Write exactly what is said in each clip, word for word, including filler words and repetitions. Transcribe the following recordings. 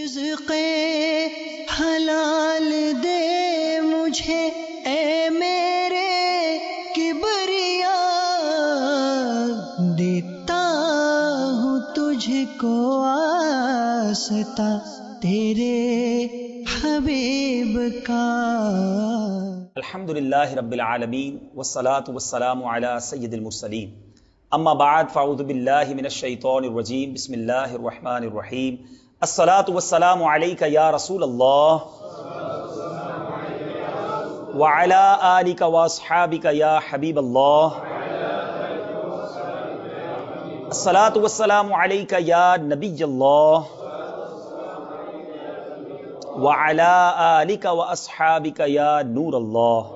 رزق حلال دے مجھے اے میرے کبریا، دیتا ہوں تجھ کو آستا تیرے حبیب کا۔ الحمدللہ رب العالمین والصلاة والسلام علی سید المرسلین، اما بعد فاعوذ باللہ من الشیطان الرجیم، بسم اللہ الرحمن الرحیم۔ الصلاة والسلام علیک یا رسول اللہ وعلی آلک واصحابک یا حبیب اللہ۔ الصلاة والسلام علیک یا نبی اللہ وعلی آلک واصحابک یا نور اللہ۔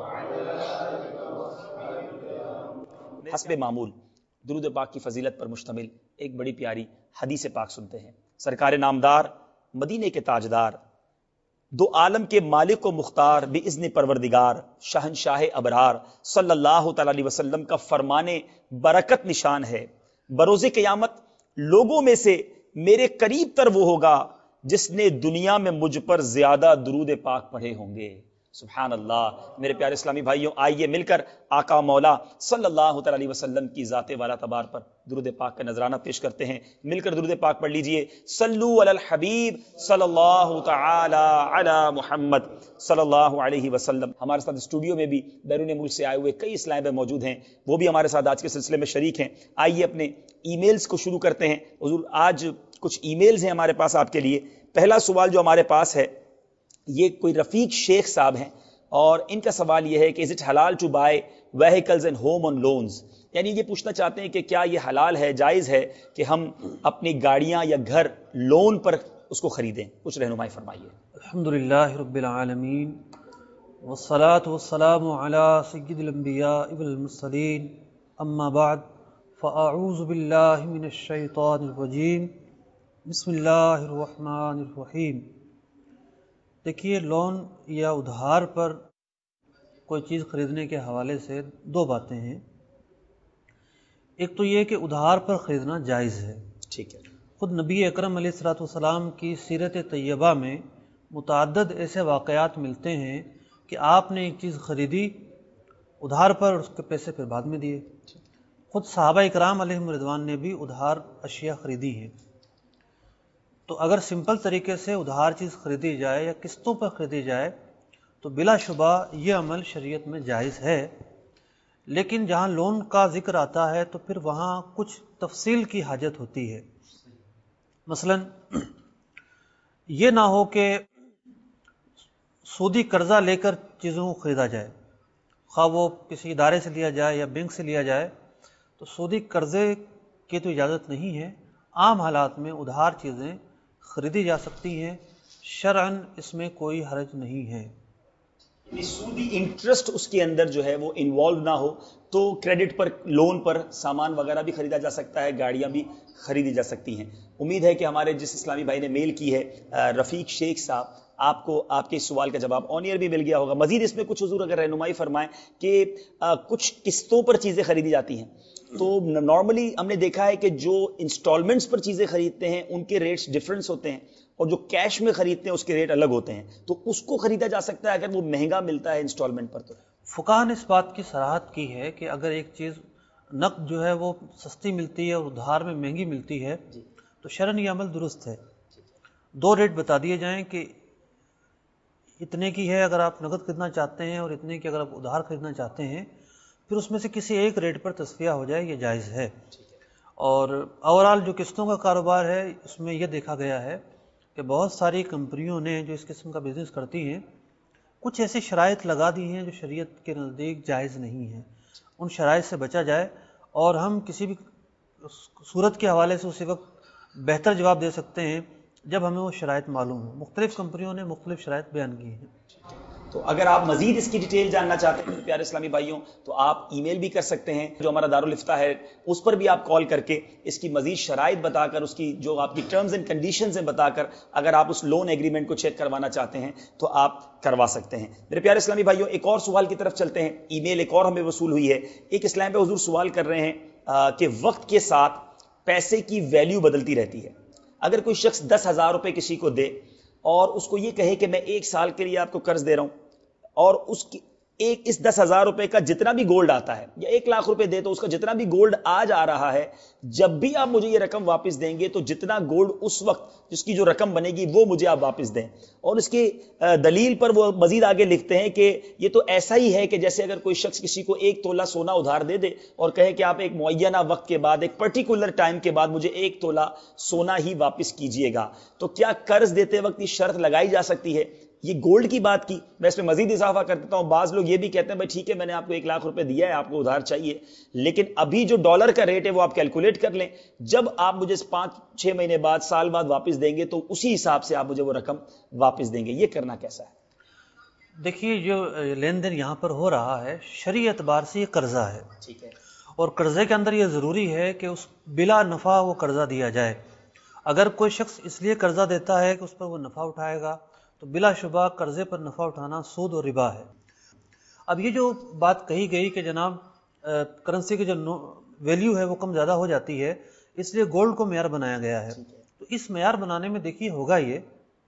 حسب معمول درود پاک کی فضیلت پر مشتمل ایک بڑی پیاری حدیث پاک سنتے ہیں۔ سرکار نامدار، مدینے کے تاجدار، دو عالم کے مالک و مختار، باذن پروردگار، شہنشاہ ابرار صلی اللہ تعالی علیہ وسلم کا فرمانے برکت نشان ہے، بروز قیامت لوگوں میں سے میرے قریب تر وہ ہوگا جس نے دنیا میں مجھ پر زیادہ درود پاک پڑھے ہوں گے۔ سبحان اللہ۔ میرے پیارے اسلامی بھائیوں، آئیے مل کر آقا مولا صلی اللہ تعالی علیہ وسلم کی ذات والا تبار پر درود پاک کا نذرانہ پیش کرتے ہیں۔ مل کر درود پاک پڑھ لیجئے۔ صلو علی الحبیب صلی اللہ تعالی علی محمد صلی اللہ علیہ وسلم۔ ہمارے ساتھ اسٹوڈیو میں بھی بیرون ملک سے آئے ہوئے کئی اسلامی بھائی موجود ہیں، وہ بھی ہمارے ساتھ آج کے سلسلے میں شریک ہیں۔ آئیے اپنے ای میلز کو شروع کرتے ہیں۔ حضور آج کچھ ای میلز ہیں ہمارے پاس آپ کے لیے۔ پہلا سوال جو ہمارے پاس ہے، یہ کوئی رفیق شیخ صاحب ہیں، اور ان کا سوال یہ ہے کہ از اٹ حلال to buy vehicles and home on loans, یعنی یہ پوچھنا چاہتے ہیں کہ کیا یہ حلال ہے، جائز ہے کہ ہم اپنی گاڑیاں یا گھر لون پر اس کو خریدیں؟ کچھ رہنمائی فرمائیے۔ الحمدللہ رب العالمین والصلاة والسلام علی سید الانبیاء والمرسلین، اما بعد فاعوذ باللہ من الشیطان الرجیم، بسم اللہ الرحمن الرحیم۔ دیکھیے، لون یا ادھار پر کوئی چیز خریدنے کے حوالے سے دو باتیں ہیں۔ ایک تو یہ کہ ادھار پر خریدنا جائز ہے، ٹھیک ہے۔ خود نبی اکرم علیہ الصلوۃ والسلام کی سیرت طیبہ میں متعدد ایسے واقعات ملتے ہیں کہ آپ نے ایک چیز خریدی ادھار پر، اس کے پیسے پھر بعد میں دیے۔ خود صحابہ اکرام علیہم رضوان نے بھی ادھار اشیاء خریدی ہیں۔ تو اگر سمپل طریقے سے ادھار چیز خریدی جائے یا قسطوں پر خریدی جائے تو بلا شبہ یہ عمل شریعت میں جائز ہے، لیکن جہاں لون کا ذکر آتا ہے تو پھر وہاں کچھ تفصیل کی حاجت ہوتی ہے۔ مثلا یہ نہ ہو کہ سودی قرضہ لے کر چیزوں کو خریدا جائے، خواہ وہ کسی ادارے سے لیا جائے یا بینک سے لیا جائے، تو سودی قرضے کی تو اجازت نہیں ہے۔ عام حالات میں ادھار چیزیں خریدی جا سکتی ہیں، شرعاً اس میں کوئی حرج نہیں ہے۔ سودی انٹرسٹ اس کے اندر جو ہے وہ انوالو نہ ہو تو کریڈٹ پر، لون پر سامان وغیرہ بھی خریدا جا سکتا ہے، گاڑیاں بھی خریدی جا سکتی ہیں۔ امید ہے کہ ہمارے جس اسلامی بھائی نے میل کی ہے رفیق شیخ صاحب، آپ کو آپ کے اس سوال کا جواب آن ایئر بھی مل گیا ہوگا۔ مزید اس میں کچھ حضور اگر رہنمائی فرمائیں کہ کچھ قسطوں پر چیزیں خریدی جاتی ہیں، تو نارملی ہم نے دیکھا ہے کہ جو انسٹالمنٹس پر چیزیں خریدتے ہیں ان کے ریٹس ڈفرینس ہوتے ہیں، اور جو کیش میں خریدتے ہیں اس کے ریٹ الگ ہوتے ہیں، تو اس کو خریدا جا سکتا ہے اگر وہ مہنگا ملتا ہے انسٹالمنٹ پر؟ تو فقہاء نے اس بات کی صراحت کی ہے کہ اگر ایک چیز نقد جو ہے وہ سستی ملتی ہے اور ادھار میں مہنگی ملتی ہے تو شرعاً یہ عمل درست ہے۔ دو ریٹ بتا دیے جائیں کہ اتنے کی ہے اگر آپ نقد خریدنا چاہتے ہیں، اور اتنے کی اگر آپ ادھار خریدنا چاہتے ہیں، پھر اس میں سے کسی ایک ریٹ پر تصفیہ ہو جائے، یہ جائز ہے۔ اور اوورال جو قسطوں کا کاروبار ہے، اس میں یہ دیکھا گیا ہے کہ بہت ساری کمپنیوں نے جو اس قسم کا بزنس کرتی ہیں، کچھ ایسی شرائط لگا دی ہیں جو شریعت کے نزدیک جائز نہیں ہیں۔ ان شرائط سے بچا جائے، اور ہم کسی بھی صورت کے حوالے سے اسی وقت بہتر جواب دے سکتے ہیں جب ہمیں وہ شرائط معلوم ہو۔ مختلف کمپنیوں نے مختلف شرائط بیان کی ہیں۔ تو اگر آپ مزید اس کی ڈیٹیل جاننا چاہتے ہیں پیارے اسلامی بھائیوں، تو آپ ای میل بھی کر سکتے ہیں، جو ہمارا دارالفتہ ہے اس پر بھی آپ کال کر کے اس کی مزید شرائط بتا کر، اس کی جو آپ کی ٹرمز اینڈ کنڈیشنز ہیں بتا کر، اگر آپ اس لون ایگریمنٹ کو چیک کروانا چاہتے ہیں تو آپ کروا سکتے ہیں۔ میرے پیارے اسلامی بھائیوں، ایک اور سوال کی طرف چلتے ہیں۔ ای میل ایک اور ہمیں وصول ہوئی ہے۔ ایک اسلام پہ حضور سوال کر رہے ہیں کہ وقت کے ساتھ پیسے کی ویلیو بدلتی رہتی ہے۔ اگر کوئی شخص دس ہزار روپے کسی کو دے اور اس کو یہ کہے کہ میں ایک سال کے لیے آپ کو قرض دے رہا ہوں اور اس کی ایک اس دس ہزار روپے کا جتنا بھی گولڈ آتا ہے یا ایک لاکھ روپے دے تو اس کا جتنا بھی گولڈ آج آ رہا ہے جب بھی آپ مجھے یہ رقم واپس دیں گے تو جتنا گولڈ اس وقت جس کی جو رقم بنے گی وہ مجھے آپ واپس دیں. اور اس کی دلیل پر وہ مزید آگے لکھتے ہیں کہ یہ تو ایسا ہی ہے کہ جیسے اگر کوئی شخص کسی کو ایک تولہ سونا ادھار دے دے اور کہے کہ آپ ایک معینہ وقت کے بعد ایک پرٹیکولر ٹائم کے بعد مجھے ایک تولہ سونا ہی واپس کیجئے گا. تو کیا قرض دیتے وقت یہ شرط لگائی جا سکتی ہے؟ یہ گولڈ کی بات کی. میں اس میں مزید اضافہ کر دیتا ہوں, بعض لوگ یہ بھی کہتے ہیں بھائی ٹھیک ہے میں نے آپ کو ایک لاکھ روپے دیا ہے, آپ کو ادھار چاہیے, لیکن ابھی جو ڈالر کا ریٹ ہے وہ آپ کیلکولیٹ کر لیں, جب آپ مجھے پانچ چھ مہینے بعد سال بعد واپس دیں گے تو اسی حساب سے آپ مجھے وہ رقم واپس دیں گے. یہ کرنا کیسا ہے؟ دیکھیے جو لین دین یہاں پر ہو رہا ہے شرعی اعتبار سے یہ قرضہ ہے, ٹھیک ہے, اور قرضے کے اندر یہ ضروری ہے کہ اس بلا نفع وہ قرضہ دیا جائے. اگر کوئی شخص اس لیے قرضہ دیتا ہے کہ اس پر وہ نفع اٹھائے گا تو بلا شبہ قرضے پر نفع اٹھانا سود اور ربا ہے. اب یہ جو بات کہی گئی کہ جناب کرنسی کی جو ویلیو ہے وہ کم زیادہ ہو جاتی ہے اس لیے گولڈ کو معیار بنایا گیا ہے, تو اس معیار بنانے میں دیکھیے ہوگا یہ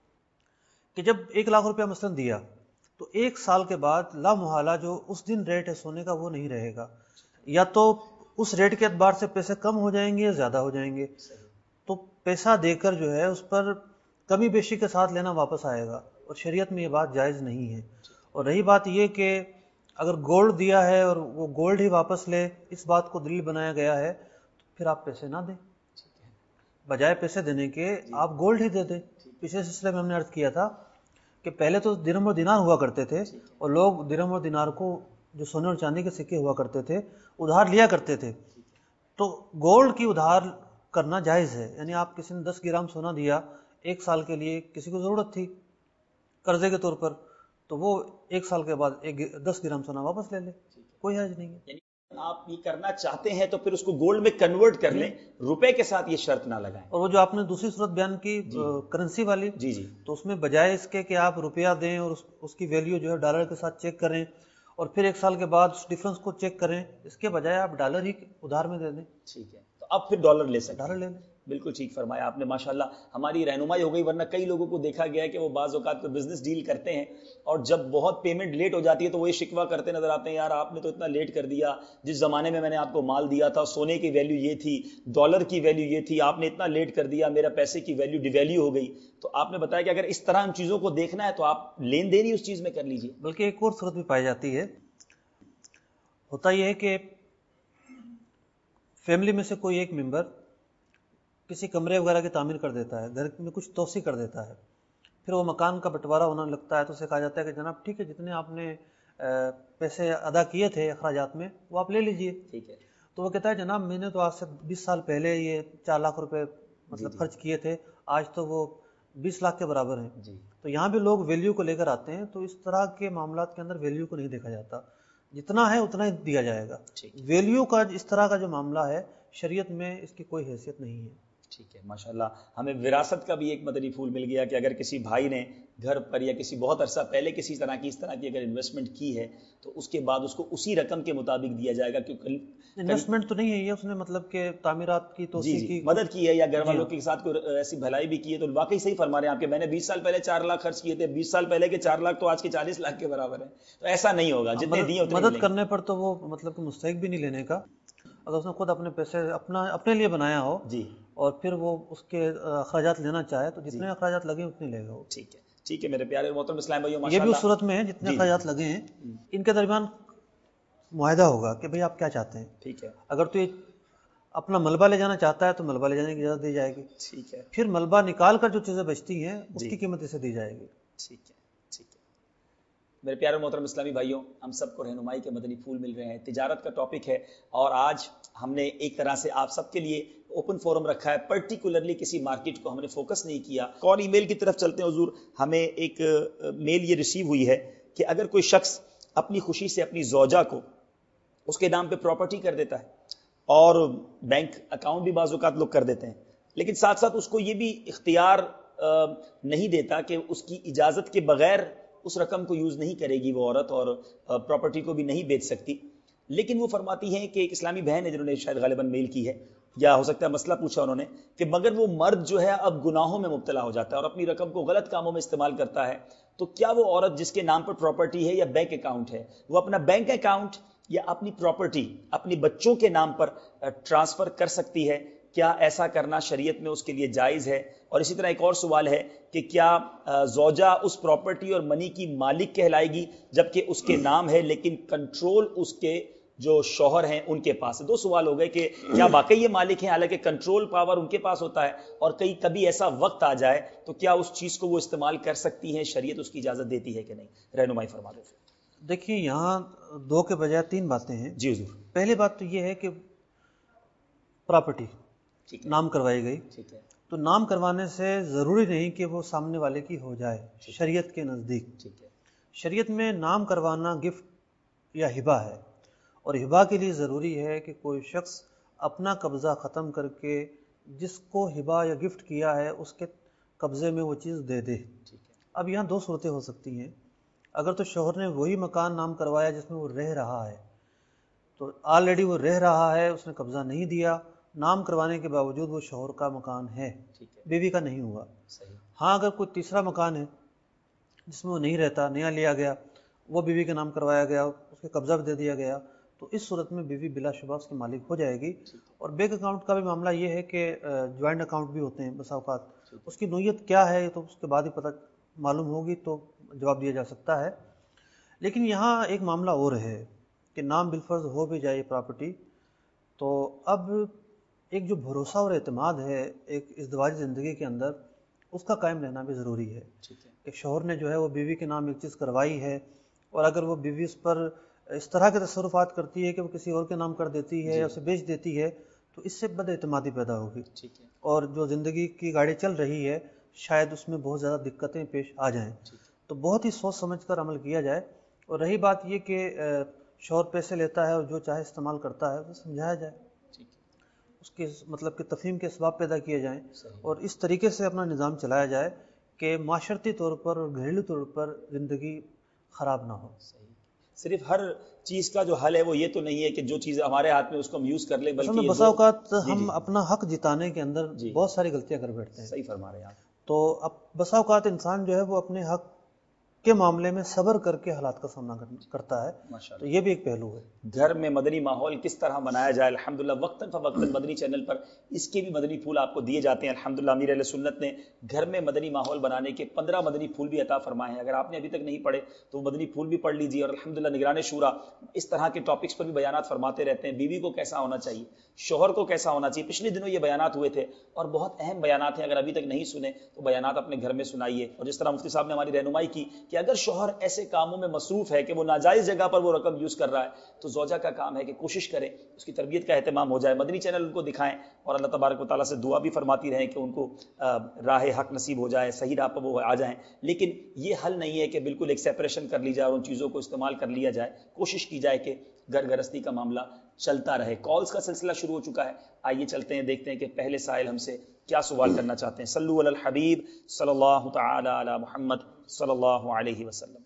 کہ جب ایک لاکھ روپیہ مثلا دیا تو ایک سال کے بعد لا محالہ جو اس دن ریٹ ہے سونے کا وہ نہیں رہے گا, یا تو اس ریٹ کے اعتبار سے پیسے کم ہو جائیں گے یا زیادہ ہو جائیں گے, تو پیسہ دے کر جو ہے اس پر کمی بیشی کے ساتھ لینا واپس آئے گا, اور شریعت میں یہ بات جائز نہیں ہے. اور رہی بات یہ کہ اگر گولڈ دیا ہے اور وہ گولڈ ہی واپس لے, اس بات کو دلیل بنایا گیا ہے تو پھر آپ پیسے نہ دیں, بجائے پیسے دینے کے آپ گولڈ ہی دے دیں. پچھلے سلسلے میں ہم نے عرض کیا تھا کہ پہلے تو درہم اور دینار ہوا کرتے تھے اور لوگ درہم اور دینار کو جو سونے اور چاندی کے سکے ہوا کرتے تھے ادھار لیا کرتے تھے, تو گولڈ کی ادھار کرنا جائز ہے. یعنی آپ کسی نے دس گرام سونا دیا ایک سال کے لیے, کسی کو ضرورت تھی قرضے کے طور پر, تو وہ ایک سال کے بعد ایک دس گرام سونا واپس لے لے, کوئی حرج نہیں ہے. یعنی آپ یہ کرنا چاہتے ہیں تو پھر اس کو گولڈ میں کنورٹ کر لیں, روپے کے ساتھ یہ شرط نہ لگائیں. اور وہ جو آپ نے دوسری صورت بیان کی کرنسی والی, جی جی, تو اس میں بجائے اس کے کہ آپ روپیہ دیں اور اس کی ویلیو جو ہے ڈالر کے ساتھ چیک کریں اور پھر ایک سال کے بعد اس ڈفرنس کو چیک کریں, اس کے بجائے آپ ڈالر ہی ادھار میں دے دیں. ٹھیک ہے, تو اب پھر ڈالر لے سکتے ڈالر لے لیں. بالکل ٹھیک فرمایا آپ نے, ماشاءاللہ ہماری رہنمائی ہو گئی, ورنہ کئی لوگوں کو دیکھا گیا ہے کہ وہ بعض اوقات کو بزنس ڈیل کرتے ہیں اور جب بہت پیمنٹ لیٹ ہو جاتی ہے تو وہ یہ شکوہ کرتے نظر آتے ہیں, یار آپ نے تو اتنا لیٹ کر دیا, جس زمانے میں میں نے آپ کو مال دیا تھا سونے کی ویلیو یہ تھی, ڈالر کی ویلیو یہ تھی, آپ نے اتنا لیٹ کر دیا, میرا پیسے کی ویلیو ڈی ویلیو ہو گئی. تو آپ نے بتایا کہ اگر اس طرح ان چیزوں کو دیکھنا ہے تو آپ لین دین ہی اس چیز میں کر لیجئے. بلکہ ایک اور صورت بھی پائی جاتی ہے, ہوتا یہ ہے کہ فیملی میں سے کوئی ایک ممبر کسی کمرے وغیرہ کی تعمیر کر دیتا ہے, گھر میں کچھ توسیع کر دیتا ہے, پھر وہ مکان کا بٹوارہ ہونا لگتا ہے تو اسے کہا جاتا ہے کہ جناب ٹھیک ہے جتنے آپ نے پیسے ادا کیے تھے اخراجات میں وہ آپ لے لیجئے. ٹھیک ہے, تو وہ کہتا ہے جناب میں نے تو آج سے بیس سال پہلے یہ چار لاکھ روپے مطلب خرچ کیے تھے, آج تو وہ بیس لاکھ کے برابر ہیں. جی, تو یہاں بھی لوگ ویلیو کو لے کر آتے ہیں, تو اس طرح کے معاملات کے اندر ویلیو کو نہیں دیکھا جاتا, جتنا ہے اتنا ہی دیا جائے گا. ویلیو کا اس طرح کا جو معاملہ ہے شریعت میں اس کی کوئی حیثیت نہیں ہے. ٹھیک ہے, ماشاءاللہ ہمیں وراثت کا بھی ایک مدنی پھول مل گیا کہ اگر کسی بھائی نے گھر پر یا کسی بہت عرصہ پہلے کسی طرح کی اس طرح کی اگر انویسٹمنٹ کی ہے تو اس کے بعد اس کو اسی رقم کے مطابق دیا جائے گا, کیونکہ انویسٹمنٹ تو نہیں ہے یہ, اس نے مطلب کہ تعمیرات کی توسیع جی جی کی مدد کی ہے یا گھر والوں کے ساتھ کوئی ایسی بھلائی بھی کی ہے, تو واقعی صحیح فرما رہے ہیں آپ کہ میں نے بیس سال پہلے چار لاکھ خرچ کیے تھے, بیس سال پہلے کے چار لاکھ تو آج کے چالیس لاکھ کے برابر ہیں. تو ایسا نہیں ہوگا, جتنے دیے اتنے مدد کرنے پر تو وہ مطلب کہ مستحق بھی نہیں لینے کا, اگر اس نے خود اپنے پیسے اپنا اپنے لیے بنایا ہو جی, اور پھر وہ اس کے اخراجات لینا چاہے تو جتنے اخراجات لگے اتنے لے گا وہ. ٹھیک ہے, ٹھیک ہے میرے پیارے محترم اسلام بھائیو, یہ بھی اس صورت میں ہے جتنے اخراجات لگے ہیں ان کے درمیان معاہدہ ہوگا کہ بھئی آپ کیا چاہتے ہیں. ٹھیک ہے, اگر تو یہ اپنا ملبہ لے جانا چاہتا ہے تو ملبہ لے جانے کی اجازت دی جائے گی. ٹھیک ہے, پھر ملبہ نکال کر جو چیزیں بچتی ہیں اس کی قیمت اسے دی جائے گی. ٹھیک ہے, ٹھیک ہے میرے پیارے محترم اسلامی بھائیوں, ہم سب کو رہنمائی کے مدنی پھول مل رہے ہیں, تجارت کا ٹاپک ہے اور آج ہم نے ایک طرح سے آپ سب کے لیے اوپن فورم رکھا ہے, پرٹیکولرلی کسی مارکیٹ کو ہم نے فوکس نہیں کیا. کون ای میل کی طرف چلتے ہیں حضور, ہمیں ایک میل یہ ریسیو ہوئی ہے کہ اگر کوئی شخص اپنی خوشی سے اپنی زوجہ کو اس کے نام پہ پراپرٹی کر دیتا ہے اور بینک اکاؤنٹ بھی بعض اوقات لوگ کر دیتے ہیں, لیکن ساتھ ساتھ اس کو یہ بھی اختیار نہیں دیتا کہ اس کی اجازت کے بغیر اس رقم کو یوز نہیں کرے گی وہ عورت اور پراپرٹی کو بھی نہیں بیچ سکتی. لیکن وہ فرماتی ہیں کہ ایک اسلامی بہن ہے جنہوں نے شاید غالباً میل کی ہے, یا ہو سکتا ہے مسئلہ پوچھا انہوں نے کہ مگر وہ مرد جو ہے اب گناہوں میں مبتلا ہو جاتا ہے اور اپنی رقم کو غلط کاموں میں استعمال کرتا ہے، تو کیا وہ عورت جس کے نام پر پراپرٹی ہے یا بینک اکاؤنٹ ہے، وہ اپنا بینک اکاؤنٹ یا اپنی پراپرٹی اپنی بچوں کے نام پر ٹرانسفر کر سکتی ہے؟ کیا ایسا کرنا شریعت میں اس کے لیے جائز ہے؟ اور اسی طرح ایک اور سوال ہے کہ کیا زوجہ اس پراپرٹی اور منی کی مالک کہلائے گی جبکہ اس کے نام ہے لیکن کنٹرول اس کے جو شوہر ہیں ان کے پاس ہے؟ دو سوال ہو گئے کہ کیا واقعی یہ مالک ہیں حالانکہ کنٹرول پاور ان کے پاس ہوتا ہے، اور کئی کبھی ایسا وقت آ جائے تو کیا اس چیز کو وہ استعمال کر سکتی ہیں، شریعت اس کی اجازت دیتی ہے کہ نہیں؟ رہنمائی فرما دیں۔ دیکھیے یہاں دو کے بجائے تین باتیں ہیں۔ جی حضور۔ پہلی بات تو یہ ہے کہ پراپرٹی نام کروائی گئی، ٹھیک ہے، تو نام کروانے سے ضروری نہیں کہ وہ سامنے والے کی ہو جائے شریعت کے نزدیک۔ ٹھیک ہے، شریعت میں نام کروانا گفٹ یا ہبہ ہے، اور ہبہ کے لیے ضروری ہے کہ کوئی شخص اپنا قبضہ ختم کر کے جس کو ہبہ یا گفٹ کیا ہے اس کے قبضے میں وہ چیز دے دے۔ اب یہاں دو صورتیں ہو سکتی ہیں۔ اگر تو شوہر نے وہی مکان نام کروایا جس میں وہ رہ رہا ہے، تو آلریڈی وہ رہ رہا ہے، اس نے قبضہ نہیں دیا، نام کروانے کے باوجود وہ شوہر کا مکان ہے، بیوی کا نہیں ہوا۔ ہاں اگر کوئی تیسرا مکان ہے جس میں وہ نہیں رہتا، نیا لیا گیا، وہ بیوی کے نام کروایا گیا، اس کے قبضہ بھی دے دیا گیا، تو اس صورت میں بیوی بلا شبہ اس کی مالک ہو جائے گی۔ اور بینک اکاؤنٹ کا بھی معاملہ یہ ہے کہ جوائنٹ اکاؤنٹ بھی ہوتے ہیں بسا اوقات، اس کی نوعیت کیا ہے تو اس کے بعد ہی پتہ معلوم ہوگی تو جواب دیا جا سکتا ہے۔ لیکن یہاں ایک معاملہ اور ہے کہ نام بالفرض ہو بھی جائے پراپرٹی، تو اب ایک جو بھروسہ اور اعتماد ہے ایک ازدواجی زندگی کے اندر، اس کا قائم رہنا بھی ضروری ہے۔ ایک شوہر نے جو ہے وہ بیوی کے نام ایک چیز کروائی ہے، اور اگر وہ بیوی اس پر اس طرح کے تصرفات کرتی ہے کہ وہ کسی اور کے نام کر دیتی ہے یا اسے بیچ دیتی ہے، تو اس سے بد اعتمادی پیدا ہوگی، اور جو زندگی کی گاڑی چل رہی ہے شاید اس میں بہت زیادہ دقتیں پیش آ جائیں۔ تو بہت ہی سوچ سمجھ کر عمل کیا جائے۔ اور رہی بات یہ کہ شوہر پیسے لیتا ہے اور جو چاہے استعمال کرتا ہے، اسے سمجھایا جائے، اس کے مطلب کہ تفہیم کے اسباب پیدا کیے جائیں، اور اس طریقے سے اپنا نظام چلایا جائے کہ معاشرتی طور پر اور گھریلو طور پر زندگی خراب نہ ہو۔ صرف ہر چیز کا جو حل ہے وہ یہ تو نہیں ہے کہ جو چیز ہمارے ہاتھ میں اس کو ہم یوز کر لیں، بلکہ بسا اوقات ہم اپنا حق جتانے کے اندر بہت ساری غلطیاں کر بیٹھتے ہیں۔ صحیح فرما رہے ہیں آپ۔ تو اب بسا اوقات انسان جو ہے وہ اپنے حق کے معاملے میں صبر کر کے حالات کا سامنا کرتا ہے، تو یہ بھی ایک پہلو ہے۔ گھر میں مدنی ماحول کس طرح بنایا جائے، الحمدللہ وقتاً فوقتاً مدنی چینل پر اس کے بھی مدنی پھول آپ کو دیے جاتے ہیں۔ الحمدللہ امیر اہل سنت نے گھر میں مدنی ماحول بنانے کے پندرہ مدنی پھول بھی عطا فرمائے ہیں۔ اگر آپ نے ابھی تک نہیں پڑھے تو مدنی پھول بھی پڑھ لیجیے، اور الحمدللہ نگران شورا اس طرح کے ٹاپکس پر بھی بیانات فرماتے رہتے ہیں۔ بیوی کو کیسا ہونا چاہیے، شوہر کو کیسا ہونا چاہیے، پچھلے دنوں یہ بیانات ہوئے تھے اور بہت اہم بیانات ہیں۔ اگر ابھی تک نہیں سنے تو بیانات اپنے گھر میں سنائیے۔ اور جس طرح مفتی صاحب نے ہماری رہنمائی کی کہ اگر شوہر ایسے کاموں میں مصروف ہے کہ وہ ناجائز جگہ پر وہ رقم یوز کر رہا ہے، تو زوجہ کا کام ہے کہ کوشش کریں اس کی تربیت کا اہتمام ہو جائے، مدنی چینل ان کو دکھائیں، اور اللہ تبارک و تعالیٰ سے دعا بھی فرماتی رہیں کہ ان کو راہ حق نصیب ہو جائے، صحیح راہ پر وہ آ جائیں۔ لیکن یہ حل نہیں ہے کہ بالکل ایک سیپریشن کر لی جائے اور ان چیزوں کو استعمال کر لیا جائے۔ کوشش کی جائے کہ گھر گرہستی کا معاملہ چلتا رہے۔ کالز کا سلسلہ شروع ہو چکا ہے، آئیے چلتے ہیں، دیکھتے ہیں کہ پہلے سائل ہم سے کیا سوال کرنا چاہتے ہیں۔ صلو علی الحبیب صلی اللہ تعالی علی محمد صلی اللہ علیہ وسلم۔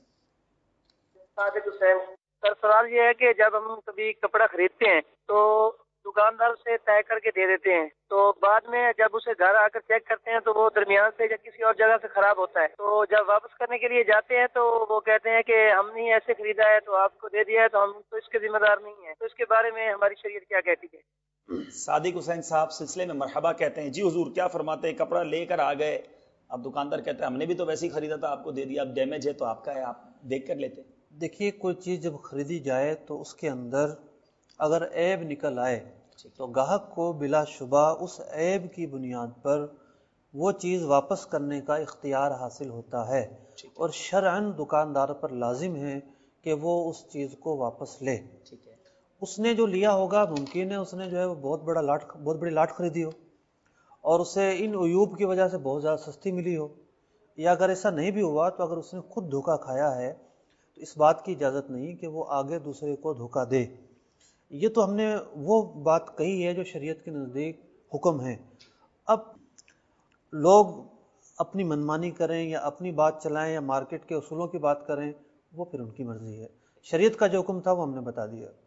سر سوال یہ ہے کہ جب ہم کبھی کپڑا خریدتے ہیں تو دکاندار سے طے کر کے دے دیتے ہیں، تو بعد میں جب اسے گھر آ کر چیک کرتے ہیں تو وہ درمیان سے یا کسی اور جگہ سے خراب ہوتا ہے، تو جب واپس کرنے کے لیے جاتے ہیں تو وہ کہتے ہیں کہ ہم نے ایسے خریدا ہے تو آپ کو دے دیا ہے، تو ہم تو اس کے ذمہ دار نہیں ہیں، تو اس کے بارے میں ہماری شریعت کیا کہتی ہے؟ صادق حسین صاحب سلسلے میں مرحبا کہتے ہیں۔ جی حضور کیا فرماتے ہیں؟ کپڑا لے کر آ گئے، اب دکاندار کہتا ہے ہم نے بھی تو ویسے ہی خریدا تھا، آپ کو دے دیا، اب ڈیمیج ہے تو آپ کا ہے، آپ دیکھ کر لیتے ہیں۔ دیکھیے کوئی چیز جب خریدی جائے تو اس کے اندر اگر عیب نکل آئے تو گاہک کو بلا شبہ اس عیب کی بنیاد پر وہ چیز واپس کرنے کا اختیار حاصل ہوتا ہے، اور شرعاً دکاندار پر لازم ہے کہ وہ اس چیز کو واپس لے۔ اس نے جو لیا ہوگا ممکن ہے اس نے جو ہے وہ بہت بڑا لاٹ بہت بڑی لاٹ خریدی ہو اور اسے ان عیوب کی وجہ سے بہت زیادہ سستی ملی ہو، یا اگر ایسا نہیں بھی ہوا تو اگر اس نے خود دھوکہ کھایا ہے تو اس بات کی اجازت نہیں کہ وہ آگے دوسرے کو دھوکہ دے۔ یہ تو ہم نے وہ بات کہی ہے جو شریعت کے نزدیک حکم ہے۔ اب لوگ اپنی منمانی کریں یا اپنی بات چلائیں یا مارکیٹ کے اصولوں کی بات کریں، وہ پھر ان کی مرضی ہے۔ شریعت کا جو حکم تھا وہ ہم نے بتا دیا۔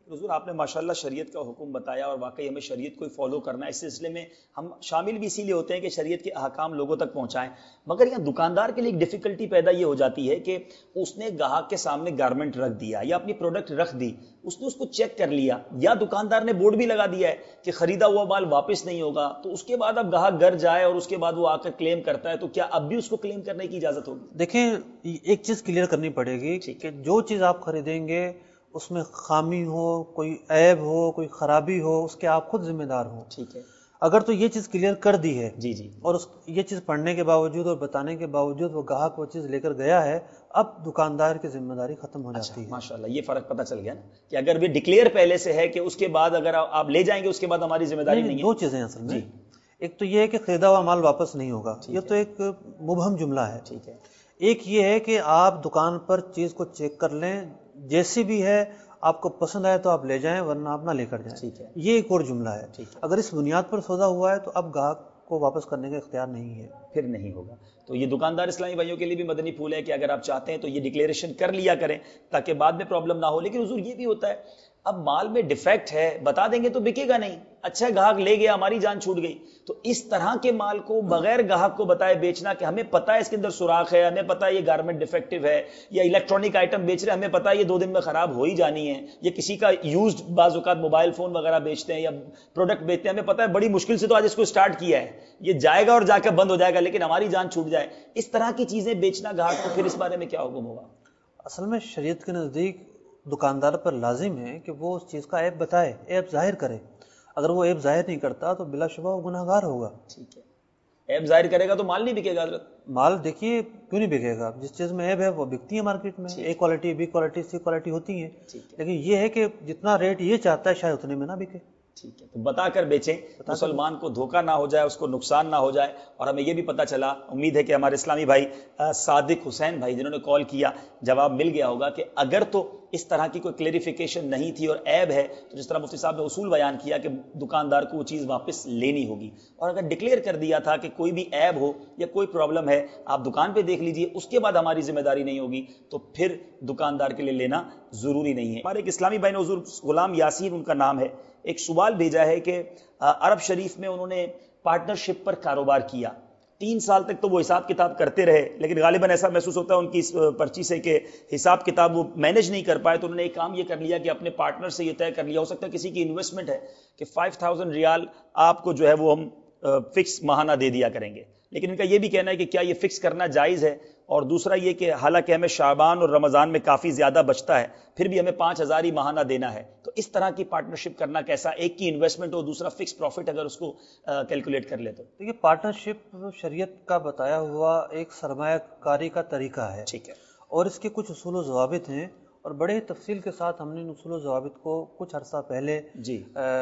حضور آپ نے ماشاءاللہ شریعت کا حکم بتایا اور واقعی ہمیں شریعت کو فالو کرنا ہے. اس سلسلے میں ہم شامل بھی اسی لیے ہوتے ہیں کہ شریعت کے احکام لوگوں تک پہنچائیں. مگر یہاں دکاندار کے لیے ایک ڈیفیکلٹی پیدا یہ ہو جاتی ہے کہ اس نے گاہک کے سامنے گارمنٹ رکھ دیا یا اپنی پروڈکٹ رکھ دی, اس نے اس کو چیک کر لیا, یا دکاندار نے بورڈ بھی لگا دیا ہے کہ خریدا ہوا مال واپس نہیں ہوگا, تو اس کے بعد اب گاہک گھر جائے اور اس کے بعد وہ آ کر کلیم کرتا ہے, تو کیا اب بھی اس کو کلیم کرنے کی اجازت ہوگی؟ دیکھیں ایک چیز کلیئر کرنی پڑے گی کہ جو چیز آپ خریدیں گے اس میں خامی ہو, کوئی عیب ہو, کوئی خرابی ہو, اس کے آپ خود ذمہ دار ہوں. ٹھیک ہے. اگر تو یہ چیز کلیئر کر دی ہے جی جی اور اس یہ چیز پڑھنے کے باوجود اور بتانے کے باوجود وہ گاہک وہ چیز لے کر گیا ہے, اب دکاندار کی ذمہ داری ختم ہو جاتی ہے. ماشاءاللہ یہ فرق پتہ چل گیا نا کہ اگر بھی ڈکلیئر پہلے سے ہے کہ اس کے بعد اگر آپ لے جائیں گے اس کے بعد ہماری ذمہ داری نہیں ہے. دو چیزیں اصل میں, ایک تو یہ ہے کہ خریدا ہوا مال واپس نہیں ہوگا, یہ تو ایک مبہم جملہ ہے. ٹھیک ہے. ایک یہ ہے کہ آپ دکان پر چیز کو چیک کر لیں, جیسی بھی ہے آپ کو پسند آئے تو آپ لے جائیں ورنہ آپ نہ لے کر جائیں. ٹھیک ہے. یہ ایک اور جملہ ہے. اگر اس بنیاد پر سودا ہوا ہے تو اب گاہک کو واپس کرنے کا اختیار نہیں ہے, پھر نہیں ہوگا. تو یہ دکاندار اسلامی بھائیوں کے لیے بھی مدنی پھول ہے کہ اگر آپ چاہتے ہیں تو یہ ڈکلیریشن کر لیا کریں تاکہ بعد میں پرابلم نہ ہو. لیکن حضور یہ بھی ہوتا ہے اب مال میں ڈیفیکٹ ہے, بتا دیں گے تو بکے گا نہیں. اچھا گاہک لے گیا, ہماری جان چھوٹ گئی. تو اس طرح کے مال کو بغیر گاہک کو بتائے بیچنا کہ ہمیں پتا ہے اس کے اندر سوراخ ہے, ہمیں پتا ہے یہ گارمنٹ ڈیفیکٹو ہے, یا الیکٹرانک آئٹم بیچ رہے ہیں, ہمیں پتا ہے یہ دو دن میں خراب ہو ہی جانی ہے, یا کسی کا یوزڈ بعض اوقات موبائل فون وغیرہ بیچتے ہیں یا پروڈکٹ بیچتے ہیں, ہمیں پتا ہے بڑی مشکل سے تو آج اس کو اسٹارٹ کیا ہے, یہ جائے گا اور جا کے بند ہو جائے گا, لیکن ہماری جان چھوٹ جائے. اس طرح کی چیزیں بیچنا گاہک کو, پھر اس بارے میں کیا حکم ہوگا؟ اصل میں شریعت کے نزدیک دکاندار پر لازم ہے کہ وہ اس چیز کا عیب بتائے, عیب ظاہر کرے. اگر وہ عیب ظاہر نہیں کرتا تو بلا شبہ وہ گناہ گار ہوگا. ٹھیک ہے. عیب ظاہر کرے گا تو مال نہیں بکے گا حضرت. مال دیکھیے کیوں نہیں بکے گا, جس چیز میں عیب ہے وہ بکتی ہے مارکیٹ میں. A quality, B quality, C quality ہوتی ہیں, لیکن یہ ہے کہ جتنا ریٹ یہ چاہتا ہے شاید اتنے میں نہ بکے. ٹھیک ہے. تو بتا کر بیچیں, مسلمان کو دھوکہ نہ ہو جائے, اس کو نقصان نہ ہو جائے. اور ہمیں یہ بھی پتا چلا, امید ہے کہ ہمارے اسلامی بھائی صادق حسین بھائی جنہوں نے کال کیا جواب مل گیا ہوگا کہ اگر تو اس طرح کی کوئی کلیریفیکیشن نہیں تھی اور عیب ہے تو جس طرح مفتی صاحب نے اصول بیان کیا کہ دکاندار کو وہ چیز واپس لینی ہوگی. اور اگر ڈکلیئر کر دیا تھا کہ کوئی بھی عیب ہو یا کوئی پرابلم ہے آپ دکان پہ دیکھ لیجئے, اس کے بعد ہماری ذمہ داری نہیں ہوگی, تو پھر دکاندار کے لیے لینا ضروری نہیں ہے. ہمارے ایک اسلامی بھائی نے حضور غلام یاسین ان کا نام ہے, ایک سوال بھیجا ہے کہ عرب شریف میں انہوں نے پارٹنرشپ پر کاروبار کیا, تین سال تک تو وہ حساب کتاب کرتے رہے, لیکن غالباً ایسا محسوس ہوتا ہے ان کی پرچی سے کہ حساب کتاب وہ مینج نہیں کر پائے, تو انہوں نے ایک کام یہ کر لیا کہ اپنے پارٹنر سے یہ طے کر لیا, ہو سکتا ہے کسی کی انویسٹمنٹ ہے کہ فائیو تھاؤزینڈ ریال آپ کو جو ہے وہ ہم فکس ماہانہ دے دیا کریں گے. لیکن ان کا یہ بھی کہنا ہے کہ کیا یہ فکس کرنا جائز ہے, اور دوسرا یہ کہ حالانکہ ہمیں شعبان اور رمضان میں کافی زیادہ بچتا ہے پھر بھی ہمیں پانچ ہزار ہی ماہانہ دینا ہے, تو اس طرح کی پارٹنرشپ کرنا کیسا, ایک کی انویسٹمنٹ ہو دوسرا فکس پروفٹ اگر اس کو کیلکولیٹ کر لے تو. دیکھیے پارٹنرشپ شریعت کا بتایا ہوا ایک سرمایہ کاری کا طریقہ ہے. ٹھیک ہے. اور اس کے کچھ اصول و ضوابط ہیں, اور بڑے تفصیل کے ساتھ ہم نے ان اصول و ضوابط کو کچھ عرصہ پہلے جی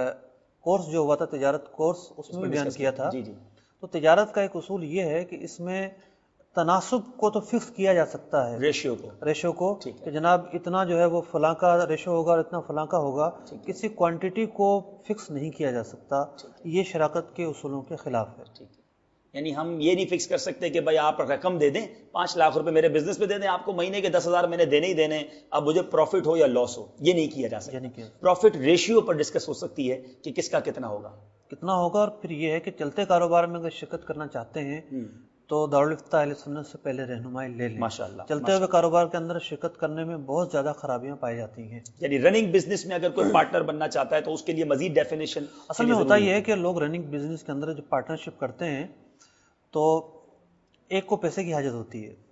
کورس جو ہوا تھا تجارت کورس اس میں بھی بیان کیا تھا. جی جی. تو تجارت کا ایک اصول یہ ہے کہ اس میں تناسب کو تو فکس کیا جا سکتا ہے, ریشیو کو ریشو کو کہ جناب اتنا جو ہے وہ فلاں کا ریشو ہوگا اور اتنا فلاں کا ہوگا, کسی کوانٹٹی کو فکس نہیں کیا جا سکتا. یہ شراکت کے اصولوں کے خلاف ہے. ٹھیک ہے. یعنی ہم یہ نہیں فکس کر سکتے کہ بھائی آپ رقم دے دیں, پانچ لاکھ روپے میرے بزنس پہ دے دیں, آپ کو مہینے کے دس ہزار میں نے دینے ہی دینے, اب مجھے پروفٹ ہو یا لاس ہو, یہ نہیں کیا جا سکتا. پروفٹ ریشیو پر ڈسکس ہو سکتی ہے کہ کس کا کتنا ہوگا کتنا ہوگا اور پھر یہ ہے کہ چلتے کاروبار میں اگر شرکت کرنا چاہتے ہیں تو دارالفتہ اہل سنت سے پہلے رہنمائی لے لیں. ماشاءاللہ. چلتے ہوئے کاروبار کے اندر شرکت کرنے میں بہت زیادہ خرابیاں پائی جاتی ہیں. یعنی رننگ بزنس میں اگر کوئی پارٹنر بننا چاہتا ہے تو اس کے لیے مزید ڈیفینیشن اصل میں ہوتا یہ ہے کہ لوگ رننگ بزنس کے اندر جو پارٹنرشپ کرتے ہیں تو ایک کو پیسے کی حاجت ہوتی ہے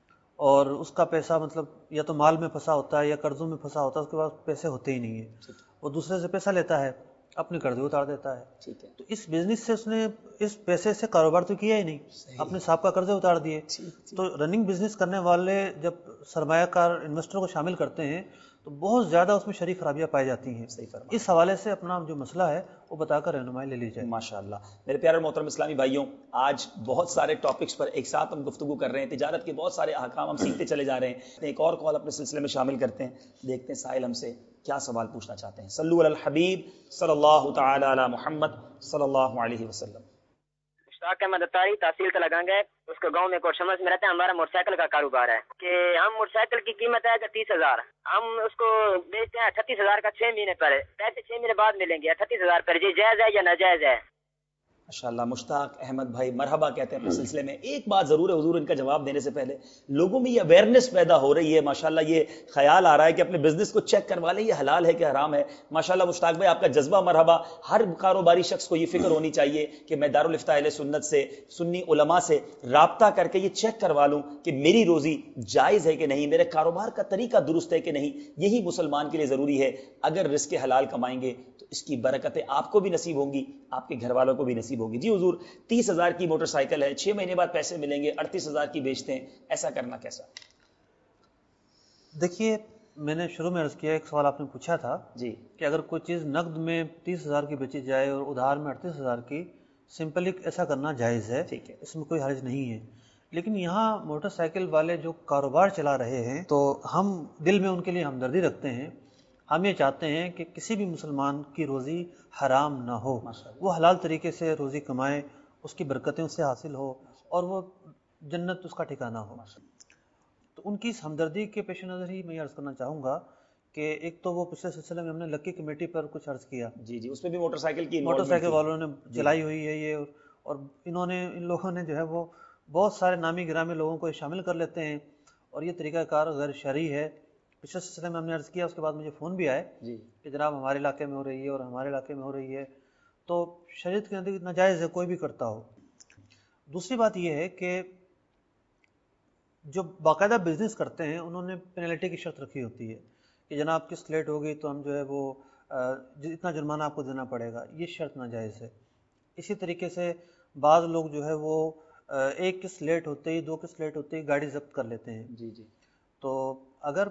اور اس کا پیسہ مطلب یا تو مال میں پھنسا ہوتا ہے یا قرضوں میں پھنسا ہوتا ہے, اس کے پاس پیسے ہوتے ہی نہیں ہیں. وہ دوسرے سے پیسہ لیتا ہے, اپنے قرضے اتار دیتا ہے. ٹھیک ہے. تو اس بزنس سے اس نے اس پیسے سے کاروبار تو کیا ہی نہیں, اپنے صاحب کا قرضے اتار دیے. تو رننگ بزنس کرنے والے جب سرمایہ کار انویسٹر کو شامل کرتے ہیں تو بہت زیادہ اس میں شریک خرابیاں پائی جاتی ہیں. اس حوالے سے اپنا جو مسئلہ ہے وہ بتا کر رہنمائی لے لی جائے. ماشاءاللہ. میرے پیارے اور محترم اسلامی بھائیوں, آج بہت سارے ٹاپکس پر ایک ساتھ ہم گفتگو کر رہے ہیں, تجارت کے بہت سارے احکام ہم سیکھتے چلے جا رہے ہیں. ایک اور کال اپنے سلسلے میں شامل کرتے ہیں, دیکھتے ہیں سائل ہم سے کیا سوال پوچھنا چاہتے ہیں. صلو علی الحبیب صلی اللہ تعالی علی محمد صلی اللہ علیہ وسلم. مشتاق احمد اتاری، تحصیل تلگنگ ہے، اس کو گاؤں میں کوٹ شمس میں رہتے ہیں. ہمارا موٹر سائیکل کا کاروبار ہے کہ ہم موٹر سائیکل کی قیمت ہے تیس ہزار، ہم اس کو بیچتے ہیں اٹھتیس ہزار کا چھ مہینے پر. پیسے چھ مہینے بعد ملیں گے اٹھتیس ہزار پر. جی جائز ہے یا ناجائز ہے؟ ماشاءاللہ مشتاق احمد بھائی مرحبا کہتے ہیں اپنے سلسلے میں. ایک بات ضرور ہے حضور، ان کا جواب دینے سے پہلے لوگوں میں یہ اویئرنیس پیدا ہو رہی ہے، ماشاءاللہ یہ خیال آ رہا ہے کہ اپنے بزنس کو چیک کروا لیں یہ حلال ہے کہ حرام ہے. ماشاءاللہ مشتاق بھائی آپ کا جذبہ مرحبا. ہر کاروباری شخص کو یہ فکر ہونی چاہیے کہ میں دارالافتاء اہل سنت سے، سنی علماء سے رابطہ کر کے یہ چیک کروا لوں کہ میری روزی جائز ہے کہ نہیں، میرے کاروبار کا طریقہ درست ہے کہ نہیں. یہی مسلمان کے لیے ضروری ہے. اگر رزق حلال کمائیں گے تو اس کی برکتیں آپ کو بھی نصیب ہوں گی، آپ کے گھر والوں کو بھی نصیب ہوگی. جی حضور، تیس ہزار کی موٹر سائیکل ہے، چھ مہینے بعد پیسے ملیں گے، اڑتیس ہزار کی بیچتے ہیں، ایسا کرنا کیسا؟ دیکھیے میں نے شروع میں عرض کیا، ایک سوال آپ نے پوچھا تھا جی کہ اگر کوئی چیز نقد میں تیس ہزار کی بیچی جائے اور ادھار میں اڑتیس ہزار کی، سمپلی ایسا کرنا جائز ہے، ٹھیک ہے، اس میں کوئی حرج نہیں ہے. لیکن یہاں موٹر سائیکل والے جو کاروبار چلا رہے ہیں تو ہم دل میں ان کے لیے ہمدردی رکھتے ہیں. ہم یہ چاہتے ہیں کہ کسی بھی مسلمان کی روزی حرام نہ ہو، وہ حلال طریقے سے روزی کمائے، اس کی برکتیں اس سے حاصل ہو اور وہ جنت اس کا ٹھکانہ ہو. تو ان کی اس ہمدردی کے پیش نظر ہی میں یہ عرض کرنا چاہوں گا کہ ایک تو وہ پچھلے سلسلے میں ہم نے لکی کمیٹی پر کچھ عرض کیا. جی جی اس میں بھی موٹر سائیکل کی موٹر سائیکل تھی. والوں نے چلائی ہوئی ہے یہ، اور انہوں نے ان لوگوں نے جو ہے وہ بہت سارے نامی گرامی لوگوں کو شامل کر لیتے ہیں اور یہ طریقہ کار غیر شرعی ہے. پچھلے سلسلے میں ہم نے عرض کیا، اس کے بعد مجھے فون بھی آئے جی کہ جناب ہمارے علاقے میں ہو رہی ہے اور ہمارے علاقے میں ہو رہی ہے. تو شریعت کے نزدیک ناجائز ہے، کوئی بھی کرتا ہو. دوسری بات یہ ہے کہ جو باقاعدہ بزنس کرتے ہیں انہوں نے پینلٹی کی شرط رکھی ہوتی ہے کہ جناب کس لیٹ ہوگی تو ہم جو ہے وہ اتنا جرمانہ آپ کو دینا پڑے گا. یہ شرط ناجائز ہے. اسی طریقے سے بعض لوگ جو ہے وہ ایک قسط لیٹ ہوتے ہی، دو قسط لیٹ ہوتے ہی گاڑی ضبط کر لیتے ہیں. جی جی تو اگر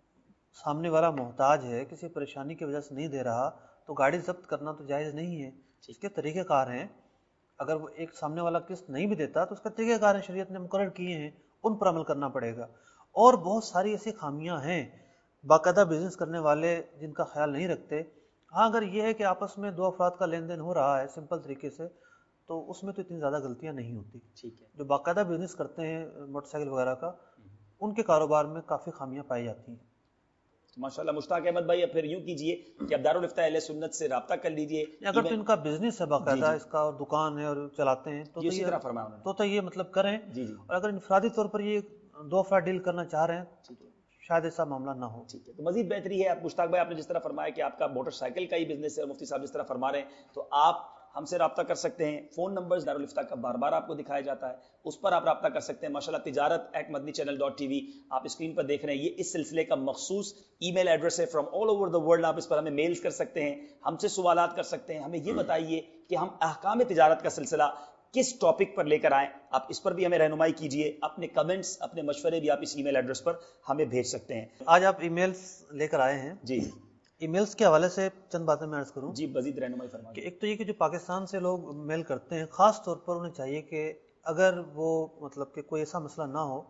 سامنے والا محتاج ہے، کسی پریشانی کی وجہ سے نہیں دے رہا، تو گاڑی ضبط کرنا تو جائز نہیں ہے. اس کے طریقہ کار ہیں. اگر وہ ایک سامنے والا قسط نہیں بھی دیتا تو اس کا طریقہ کار ہے، شریعت نے مقرر کیے ہیں، ان پر عمل کرنا پڑے گا. اور بہت ساری ایسی خامیاں ہیں باقاعدہ بزنس کرنے والے جن کا خیال نہیں رکھتے. ہاں اگر یہ ہے کہ آپس میں دو افراد کا لین دین ہو رہا ہے سمپل طریقے سے، تو اس میں تو اتنی زیادہ غلطیاں نہیں ہوتی. ٹھیک ہے. جو باقاعدہ بزنس کرتے ہیں موٹر سائیکل وغیرہ کا، ان کے کاروبار میں کافی خامیاں پائی جاتی ہیں. ماشاءاللہ مشتاق احمد بھائی اب پھر یوں کیجئے کہ اب دارالافتاء اہل سنت سے رابطہ کر لیجئے. اگر تو ان کا بزنس ہے باقاعدہ اس کا اور دکان ہے اور چلاتے ہیں تو اسی طرح فرمایا انہوں نے. تو تو یہ مطلب کریں. جی جی اور اگر انفرادی طور پر یہ دو افراد ڈیل کرنا چاہ رہے ہیں شاید ایسا معاملہ نہ ہو. ٹھیک ہے. تو مزید بہتری ہے. آپ مشتاق بھائی آپ نے جس طرح فرمایا کہ آپ کا موٹر سائیکل کا ہی بزنس ہے اور مفتی صاحب جس طرح فرما رہے ہیں، تو آپ ہم سے رابطہ کر سکتے ہیں. فون نمبر دارالفتاء کا بار بار آپ کو دکھایا جاتا ہے، اس پر آپ رابطہ کر سکتے ہیں. ماشاءاللہ تجارت at Madani channel dot T V آپ اسکرین پر دیکھ رہے ہیں، یہ اس سلسلے کا مخصوص ای میل ایڈریس ہے. From all over the world آپ اس پر ہمیں میلز کر سکتے ہیں، ہم سے سوالات کر سکتے ہیں. ہمیں یہ بتائیے کہ ہم احکام تجارت کا سلسلہ کس ٹاپک پر لے کر آئیں. آپ اس پر بھی ہمیں رہنمائی کیجیے. اپنے کمنٹس، اپنے مشورے بھی آپ اس ای میل ایڈریس پر ہمیں بھیج سکتے ہیں. آج آپ ای میلز لے کر آئے ہیں. جی ای میلز کے حوالے سے چند باتیں میں عرض کروں. جی مزید رہنمائی فرمائیں. کہ ایک تو یہ کہ جو پاکستان سے لوگ میل کرتے ہیں، خاص طور پر انہیں چاہیے کہ اگر وہ مطلب کہ کوئی ایسا مسئلہ نہ ہو،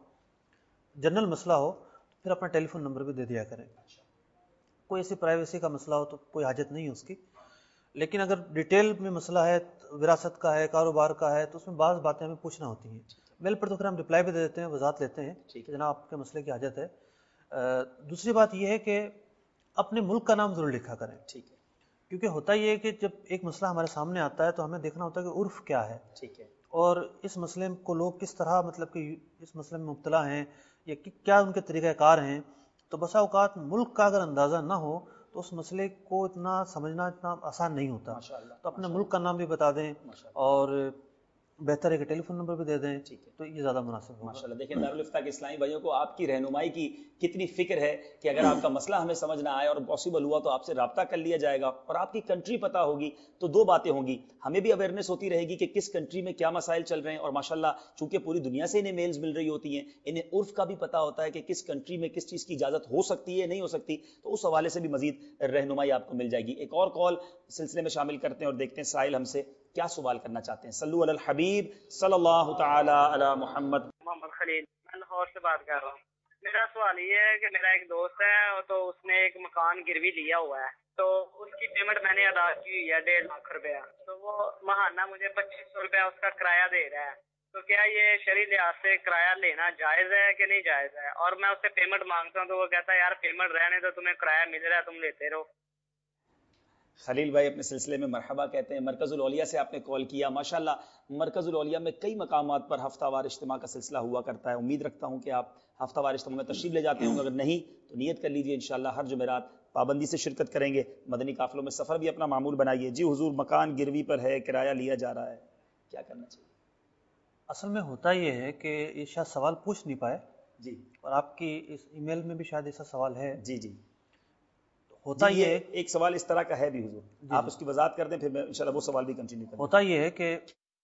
جنرل مسئلہ ہو، تو پھر اپنا ٹیلی فون نمبر بھی دے دیا کریں. کوئی ایسی پرائیویسی کا مسئلہ ہو تو کوئی حاجت نہیں ہے اس کی. لیکن اگر ڈیٹیل میں مسئلہ ہے، وراثت کا ہے، کاروبار کا ہے، تو اس میں بعض باتیں ہمیں پوچھنا ہوتی ہیں. میل پر تو پھر ہم رپلائی بھی دے دیتے ہیں، وضاحت لیتے ہیں کہ جناب آپ کے مسئلے کی حاجت ہے. دوسری بات یہ ہے کہ اپنے ملک کا نام ضرور لکھا کریں. ٹھیک ہے. کیونکہ ہوتا یہ ہے کہ جب ایک مسئلہ ہمارے سامنے آتا ہے تو ہمیں دیکھنا ہوتا ہے کہ عرف کیا ہے. ٹھیک ہے. اور اس مسئلے کو لوگ کس طرح مطلب کہ اس مسئلے میں مبتلا ہیں یا کیا ان کے طریقہ کار ہیں. تو بسا اوقات ملک کا اگر اندازہ نہ ہو تو اس مسئلے کو اتنا سمجھنا اتنا آسان نہیں ہوتا. تو اپنے ملک کا نام بھی بتا دیں اور بہتر ہے کہ ٹیلی فون نمبر بھی دے دیں، تو یہ زیادہ مناسب ہوگا. ماشاءاللہ. دیکھیں دارالفتاء کے اسلامی بھائیوں کو آپ کی رہنمائی کی کتنی فکر ہے کہ اگر آپ کا مسئلہ ہمیں سمجھ نہ آئے اور پاسبل ہوا تو آپ سے رابطہ کر لیا جائے گا. اور آپ کی کنٹری پتہ ہوگی تو دو باتیں ہوں گی، ہمیں بھی اویئرنیس ہوتی رہے گی کہ کس کنٹری میں کیا مسائل چل رہے ہیں، اور ماشاءاللہ چونکہ پوری دنیا سے انہیں میلز مل رہی ہوتی ہیں، انہیں عرف کا بھی پتہ ہوتا ہے کہ کس کنٹری میں کس چیز کی اجازت ہو سکتی ہے نہیں ہو سکتی. تو اس حوالے سے بھی مزید رہنمائی آپ کو مل جائے گی. ایک اور کال سلسلے میں شامل کرتے ہیں اور دیکھتے ہیں سائل ہم سے کیا سوال کرنا چاہتے ہیں. صلو علی الحبیب صلی اللہ تعالی علی محمد. محمد خلیل، میں لاہور سے بات کر رہا ہوں. میرا سوال یہ ہے کہ میرا ایک دوست ہے تو اس نے ایک مکان گروی لیا ہوا ہے، تو اس کی پیمنٹ میں نے ادا کی ہوئی ہے ڈیڑھ لاکھ روپیہ. تو وہ ماہانہ مجھے پچیس سو روپیہ اس کا کرایہ دے رہا ہے. تو کیا یہ شرعی لحاظ سے کرایہ لینا جائز ہے کہ نہیں جائز ہے؟ اور میں اس سے پیمنٹ مانگتا ہوں تو وہ کہتا ہے یار پیمنٹ رہنے تو تمہیں کرایہ مل رہا ہے تم لیتے رہو. خلیل بھائی اپنے سلسلے میں مرحبا کہتے ہیں. مرکز الاولیاء سے آپ نے کال کیا. ماشاءاللہ مرکز الاولیاء میں کئی مقامات پر ہفتہ وار اجتماع کا سلسلہ ہوا کرتا ہے. امید رکھتا ہوں کہ آپ ہفتہ وار اجتماع میں تشریف لے جاتے ہوں گے. اگر نہیں تو نیت کر لیجئے انشاءاللہ ہر جمعرات پابندی سے شرکت کریں گے. مدنی قافلوں میں سفر بھی اپنا معمول بنائیے. جی حضور مکان گروی پر ہے, کرایہ لیا جا رہا ہے, کیا کرنا چاہیے؟ اصل میں ہوتا یہ ہے کہ یہ شاید سوال پوچھ نہیں پائے جی, اور آپ کی اس ای میل میں بھی شاید ایسا سوال ہے. جی جی ہوتا جی, یہ ایک سوال اس طرح کا ہے بھی حضور, جی آپ جی. اس کی وضاحت کر دیں پھر میں انشاءاللہ وہ سوال بھی کنٹینیو کروں. ہوتا یہ ہے کہ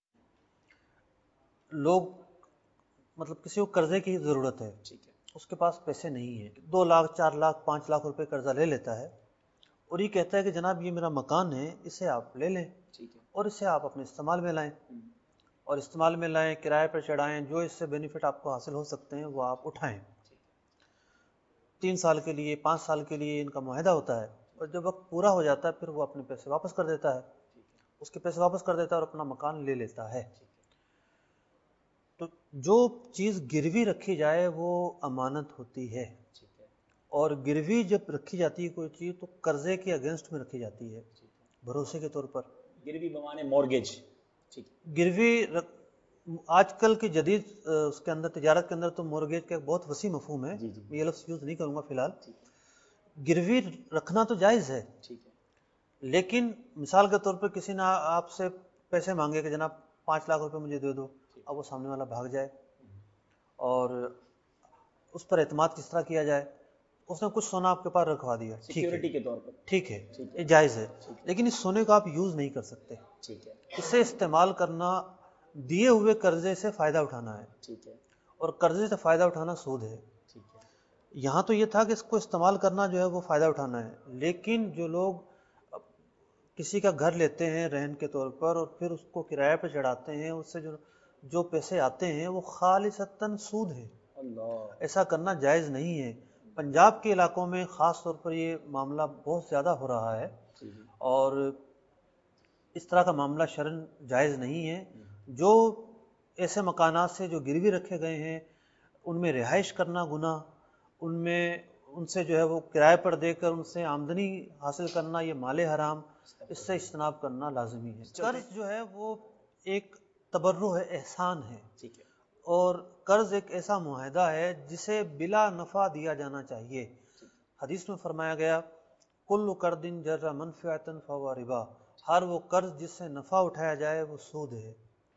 لوگ مطلب کسی کو قرضے کی ضرورت ہے, ٹھیک ہے, اس کے پاس پیسے نہیں ہیں, دو لاکھ چار لاکھ پانچ لاکھ روپے قرضہ لے لیتا ہے اور یہ کہتا ہے کہ جناب یہ میرا مکان ہے, اسے آپ لے لیں ٹھیک ہے, اور اسے آپ اپنے استعمال میں لائیں اور استعمال میں لائیں, کرائے پر چڑھائیں, جو اس سے بینیفٹ آپ کو حاصل ہو سکتے ہیں وہ آپ اٹھائیں. تین سال کے لیے پانچ سال کے لیے ان کا معاہدہ ہوتا ہے اور جب وقت پورا ہو جاتا ہے پھر وہ اپنے پیسے واپس کر دیتا ہے, اس کے پیسے واپس کر دیتا ہے اور اپنا مکان لے لیتا ہے. تو جو چیز گروی رکھی جائے وہ امانت ہوتی ہے, اور گروی جب رکھی جاتی ہے کوئی چیز تو قرضے کے اگینسٹ میں رکھی جاتی ہے, بھروسے کے طور پر. گروی بمانے مورگیج. ٹھیک, گروی رکھ آج کل کی جدید اس کے اندر تجارت کے اندر تو مورگیج کا ایک بہت وسیع مفہوم ہے, جی جی, میں یہ لفظ یوز نہیں کروں گا فی الحال. گروی رکھنا تو جائز ہے, ٹھیک ہے, لیکن مثال کے طور پر کسی نے آپ سے پیسے مانگے کہ جناب پانچ لاکھ روپے مجھے دے دو, اب وہ سامنے والا بھاگ جائے اور اس پر اعتماد کس طرح کیا جائے؟ اس نے کچھ سونا آپ کے پاس رکھوا دیا, سیکیورٹی کے طور پر, ٹھیک ہے, یہ جائز ہے, لیکن اس سونے کو آپ یوز نہیں کر سکتے. ٹھیک ہے, اسے استعمال کرنا دیے ہوئے قرضے سے فائدہ اٹھانا ہے, ٹھیک ہے, اور قرضے سے فائدہ اٹھانا سود ہے. ٹھیک ہے, یہاں تو یہ تھا کہ اس کو استعمال کرنا جو ہے وہ فائدہ اٹھانا ہے, لیکن جو لوگ کسی کا گھر لیتے ہیں رہن کے طور پر اور پھر اس کو کرایہ پہ چڑھاتے ہیں, اس سے جو جو پیسے آتے ہیں وہ خالصتاً سود ہے. اللہ, ایسا کرنا جائز نہیں ہے. پنجاب کے علاقوں میں خاص طور پر یہ معاملہ بہت زیادہ ہو رہا ہے, اور اس طرح کا معاملہ شرعاً جائز نہیں ہے. جو ایسے مکانات سے جو گروی رکھے گئے ہیں ان میں رہائش کرنا گناہ, ان میں ان سے جو ہے وہ کرائے پر دے کر ان سے آمدنی حاصل کرنا یہ مال حرام, اس سے اجتناب کرنا لازمی ہے. قرض جو ہے وہ ایک تبرع ہے, احسان ہے, ٹھیک ہے, اور قرض ایک ایسا معاہدہ ہے جسے بلا نفع دیا جانا چاہیے. حدیث میں فرمایا گیا کل قرض جر منفعۃ فہو ربا, ہر وہ قرض جس سے نفع اٹھایا جائے وہ سود ہے.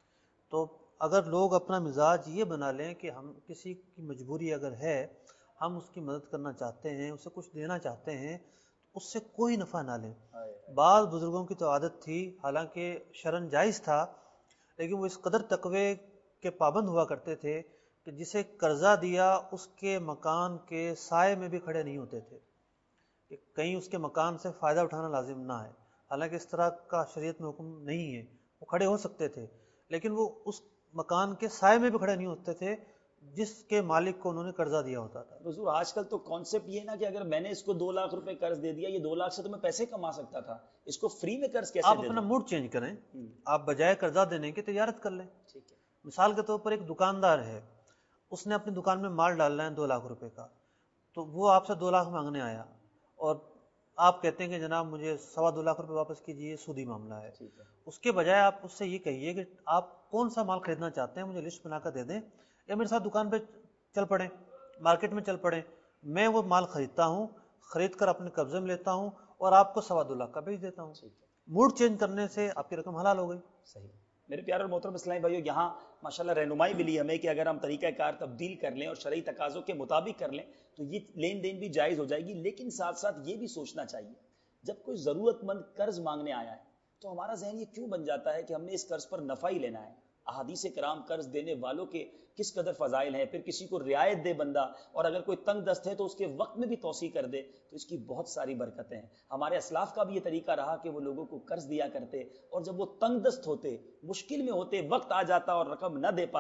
تو اگر لوگ اپنا مزاج یہ بنا لیں کہ ہم کسی کی مجبوری اگر ہے, ہم اس کی مدد کرنا چاہتے ہیں, اسے کچھ دینا چاہتے ہیں, تو اس سے کوئی نفع نہ لیں. بعض بزرگوں کی تو عادت تھی, حالانکہ شرعاً جائز تھا, لیکن وہ اس قدر تقوی کے پابند ہوا کرتے تھے کہ جسے قرضہ دیا اس کے مکان کے سائے میں بھی کھڑے نہیں ہوتے تھے کہ کہیں اس کے مکان سے فائدہ اٹھانا لازم نہ ہے. حالانکہ اس طرح کا شریعت میں حکم نہیں ہے, وہ کھڑے ہو سکتے تھے, لیکن وہ اس مکان کے سائے میں بھی کھڑے نہیں ہوتے تھے جس کے مالک کو انہوں نے قرضہ دیا ہوتا تھا. حضور آج کل تو کانسیپٹ یہ نا کہ اگر میں نے اس کو دو لاکھ روپے قرض دے دیا, یہ دو لاکھ سے تو میں پیسے کما سکتا تھا, اس کو فری میں قرض کیسے آپ دے اپنا دوں؟ موڈ چینج کریں, آپ بجائے قرضہ دینے کے تجارت کر لیں. ٹھیک ہے, مثال کے طور پر ایک دکاندار ہے, اس نے اپنی دکان میں مال ڈالنا ہے دو لاکھ روپے کا, تو وہ آپ سے دو لاکھ مانگنے آیا اور آپ کہتے ہیں کہ جناب مجھے سوا دو لاکھ روپے واپس کیجیے, سودی معاملہ ہے. اس کے بجائے آپ اس سے یہ کہیے کہ آپ کون سا مال خریدنا چاہتے ہیں, مجھے لسٹ بنا کر دے دیں, یا میرے ساتھ دکان پہ چل پڑیں, مارکیٹ میں چل پڑیں, میں وہ مال خریدتا ہوں, خرید کر اپنے قبضے میں لیتا ہوں اور آپ کو سوا دو لاکھ کا بھیج دیتا ہوں. موڈ چینج کرنے سے آپ کی رقم حلال ہو گئی. صحیح. میرے پیارے اور محترم اسلامی بھائیو, یہاں ماشاءاللہ رہنمائی ملی ہمیں کہ اگر ہم طریقہ کار تبدیل کر لیں اور شرعی تقاضوں کے مطابق کر لیں تو یہ لین دین بھی جائز ہو جائے گی. لیکن ساتھ ساتھ یہ بھی سوچنا چاہیے جب کوئی ضرورت مند قرض مانگنے آیا ہے تو ہمارا ذہن یہ کیوں بن جاتا ہے کہ ہم نے اس قرض پر نفع ہی لینا ہے. احادیث کرام قرض دینے والوں کے کس قدر فضائل ہیں, پھر کسی کو رعایت دے بندہ, اور اگر کوئی تنگ دست ہے تو اس کے وقت میں بھی توسیع کر دے, تو اس کی بہت ساری برکتیں ہیں. ہمارے اسلاف کا بھی یہ طریقہ رہا کہ وہ لوگوں کو قرض دیا کرتے, اور جب وہ تنگ دست ہوتے, مشکل میں ہوتے, وقت آ جاتا اور رقم نہ دے پاتے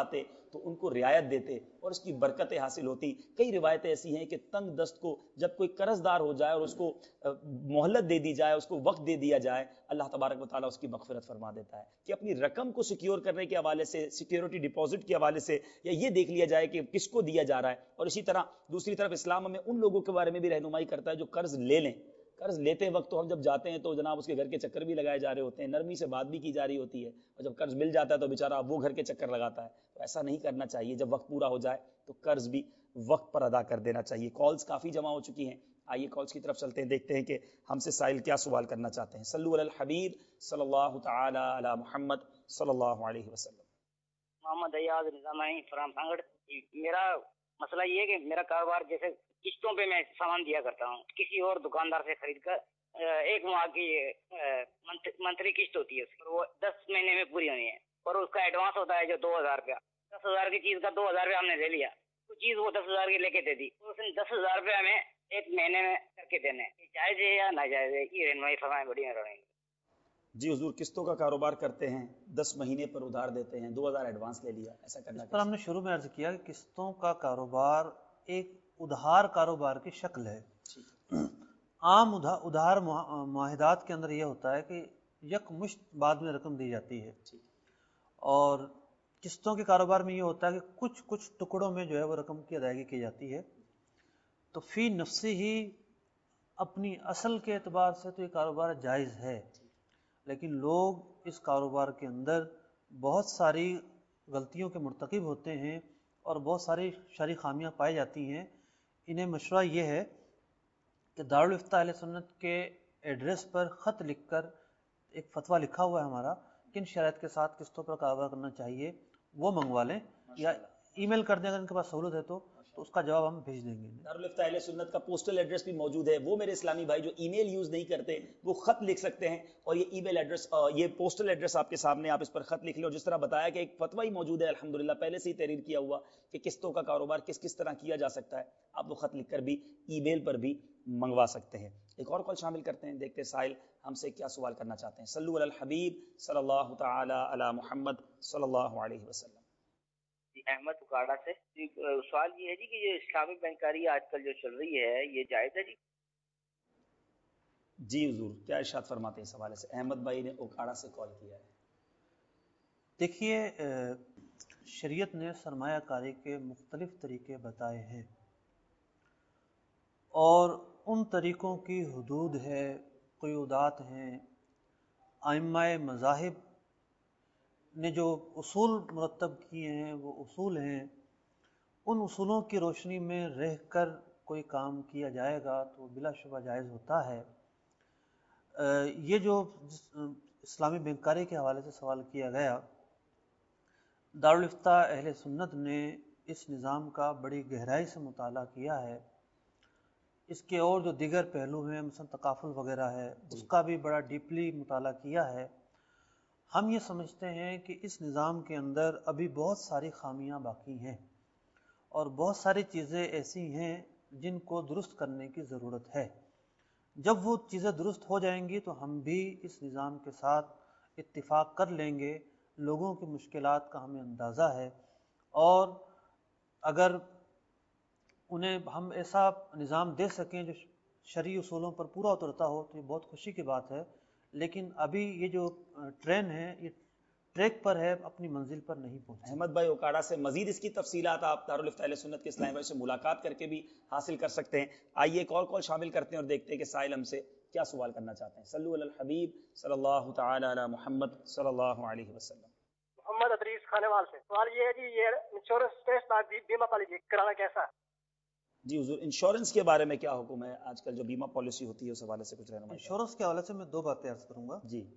تو ان کو رعایت دیتے اور اس کی برکتیں حاصل ہوتی. کئی روایتیں ایسی ہیں کہ تنگ دست کو جب کوئی قرض دار ہو جائے اور اس کو مہلت دے دی جائے, اس کو وقت دے دیا جائے, اللہ تبارک و تعالیٰ اس کی مغفرت فرما دیتا ہے. کہ اپنی رقم کو سیکیور کرنے کے حوالے سے, سیکیورٹی ڈپازٹ کے حوالے سے, یا یہ دیکھ لیا جائے کہ کس کو دیا جا رہا ہے. اور اسی طرح دوسری طرف اسلام ہمیں ان لوگوں کے بارے میں بھی رہنمائی کرتا ہے جو قرض لے لیں. قرض لیتے وقت تو ہم جب جاتے ہیں تو جناب اس کے گھر کے چکر بھی لگائے جا رہے ہوتے ہیں, نرمی سے بات بھی کی جا رہی ہوتی ہے, اور جب قرض مل جاتا ہے تو بیچارہ وہ گھر کے چکر لگاتا ہے. تو ایسا نہیں کرنا چاہیے. جب وقت پورا ہو جائے تو قرض بھی وقت پر ادا کر دینا چاہیے. کالز کافی جمع ہو چکی ہیں, آئیے کالز کی طرف چلتے ہیں, دیکھتے ہیں کہ ہم سے سائل کیا سوال کرنا چاہتے ہیں. صلو علی الحبیب صلی اللہ تعالی علی محمد صلی اللہ علیہ وسلم. محمد ایاز نظامی فرام سانگڑ. میرا مسئلہ یہ ہے کہ میرا کاروبار جیسے قسطوں پہ میں سامان دیا کرتا ہوں, کسی اور دکاندار سے خرید کر ایک ماہ کی منتھلی قسط ہوتی ہے, وہ دس مہینے میں پوری ہونی ہے, اور اس کا ایڈوانس ہوتا ہے جو دو ہزار روپیہ. دس ہزار کی چیز کا دو ہزار روپیہ ہم نے لے لیا, تو چیز وہ دس ہزار کی لے کے دے دی, تو اس نے دس ہزار روپیہ ہمیں ایک مہینے میں کر کے دینے. جائز ہے یا ناجائز ہے؟ یہ رہنمائی فرمائیں, بڑی مہربانی. جی حضور, قسطوں کا کاروبار کرتے ہیں, دس مہینے پر ادھار دیتے ہیں, دو ہزار ایڈوانس لے لیا, ایسا کرنا. اس پر ہم نے شروع میں عرض کیا کہ قسطوں کا کاروبار ایک ادھار کاروبار کی شکل ہے. عام ادھار معاہدات کے اندر یہ ہوتا ہے کہ یک مشت بعد میں رقم دی جاتی ہے, اور قسطوں کے کاروبار میں یہ ہوتا ہے کہ کچھ کچھ ٹکڑوں میں جو ہے وہ رقم کی ادائیگی کی جاتی ہے. تو فی نفسی ہی اپنی اصل کے اعتبار سے تو یہ کاروبار جائز ہے, لیکن لوگ اس کاروبار کے اندر بہت ساری غلطیوں کے مرتکب ہوتے ہیں اور بہت ساری شرعی خامیاں پائی جاتی ہیں. انہیں مشورہ یہ ہے کہ دارالافتاء اہل سنت کے ایڈریس پر خط لکھ کر, ایک فتویٰ لکھا ہوا ہے ہمارا, کن شرائط کے ساتھ قسطوں پر کاروبار کرنا چاہیے, وہ منگوا لیں, یا ای میل کر دیں اگر ان کے پاس سہولت ہے تو, تو اس کا جواب ہم بھیج دیں گے. دارالافتاء اہل سنت کا پوسٹل ایڈریس بھی موجود ہے. وہ میرے اسلامی بھائی جو ای میل یوز نہیں کرتے وہ خط لکھ سکتے ہیں, اور یہ ای میل ایڈریس, یہ پوسٹل ایڈریس آپ کے سامنے, آپ اس پر خط لکھ لیں. اور جس طرح بتایا کہ ایک فتویٰ ہی موجود ہے الحمدللہ, پہلے سے ہی تحریر کیا ہوا کہ قسطوں کا کاروبار کس کس طرح کیا جا سکتا ہے, آپ وہ خط لکھ کر بھی ای میل پر بھی منگوا سکتے ہیں. ایک اور کال شامل کرتے ہیں, دیکھتے ہیں سائل ہم سے کیا سوال کرنا چاہتے ہیں. صلو علی الحبیب صلی اللہ تعالی علی محمد صلی اللہ علیہ وسلم. احمد اکاڑا سے. سوال یہ ہے جی کہ یہ اسلامی بینکاری آج کل جو چل رہی ہے یہ جائز ہے جی؟ جی حضور, کیا ارشاد فرماتے ہیں اس حوالے سے؟ احمد بھائی نے اکاڑا سے کال کیا ہے. دیکھیے, شریعت نے سرمایہ کاری کے مختلف طریقے بتائے ہیں, اور ان طریقوں کی حدود ہے, قیودات ہیں. ائمہ مذاہب نے جو اصول مرتب کیے ہیں وہ اصول ہیں, ان اصولوں کی روشنی میں رہ کر کوئی کام کیا جائے گا تو بلا شبہ جائز ہوتا ہے. یہ جو اسلامی بینکاری کے حوالے سے سوال کیا گیا, دارالافتاء اہل سنت نے اس نظام کا بڑی گہرائی سے مطالعہ کیا ہے. اس کے اور جو دیگر پہلو ہیں مثلا تکافل وغیرہ ہے, اس کا بھی بڑا ڈیپلی مطالعہ کیا ہے. ہم یہ سمجھتے ہیں کہ اس نظام کے اندر ابھی بہت ساری خامیاں باقی ہیں, اور بہت ساری چیزیں ایسی ہیں جن کو درست کرنے کی ضرورت ہے. جب وہ چیزیں درست ہو جائیں گی تو ہم بھی اس نظام کے ساتھ اتفاق کر لیں گے. لوگوں کی مشکلات کا ہمیں اندازہ ہے, اور اگر انہیں ہم ایسا نظام دے سکیں جو شرعی اصولوں پر پورا اترتا ہو تو یہ بہت خوشی کی بات ہے. لیکن ابھی یہ جو ٹرین ہے یہ ٹریک پر ہے, اپنی منزل پر نہیں پہنچی. احمد بھائی اوکاڑا سے مزید اس کی تفصیلات آپ دارالافتاء اہل سنت کے اسلامی بھائی سے ملاقات کر کے بھی حاصل کر سکتے ہیں. آئیے ایک اور کال شامل کرتے ہیں اور دیکھتے ہیں کہ سائل ہم سے کیا سوال کرنا چاہتے ہیں. صلو علی الحبیب صلی اللہ تعالی علی محمد صلی اللہ علیہ وسلم. محمد ادریس کھانے وال سے. سوال یہ ہے جی, یہ انشورنس ٹیسٹ بیمہ پالیسی کرانا کیسا ہے؟ جی حضور, انشورنس کے بارے میں کیا حکم ہے؟ آج کل جو بیمہ پالیسی ہوتی ہے اس حوالے سے کچھ رہنمائی. انشورنس کے حوالے سے میں دو باتیں عرض کروں گا. جی.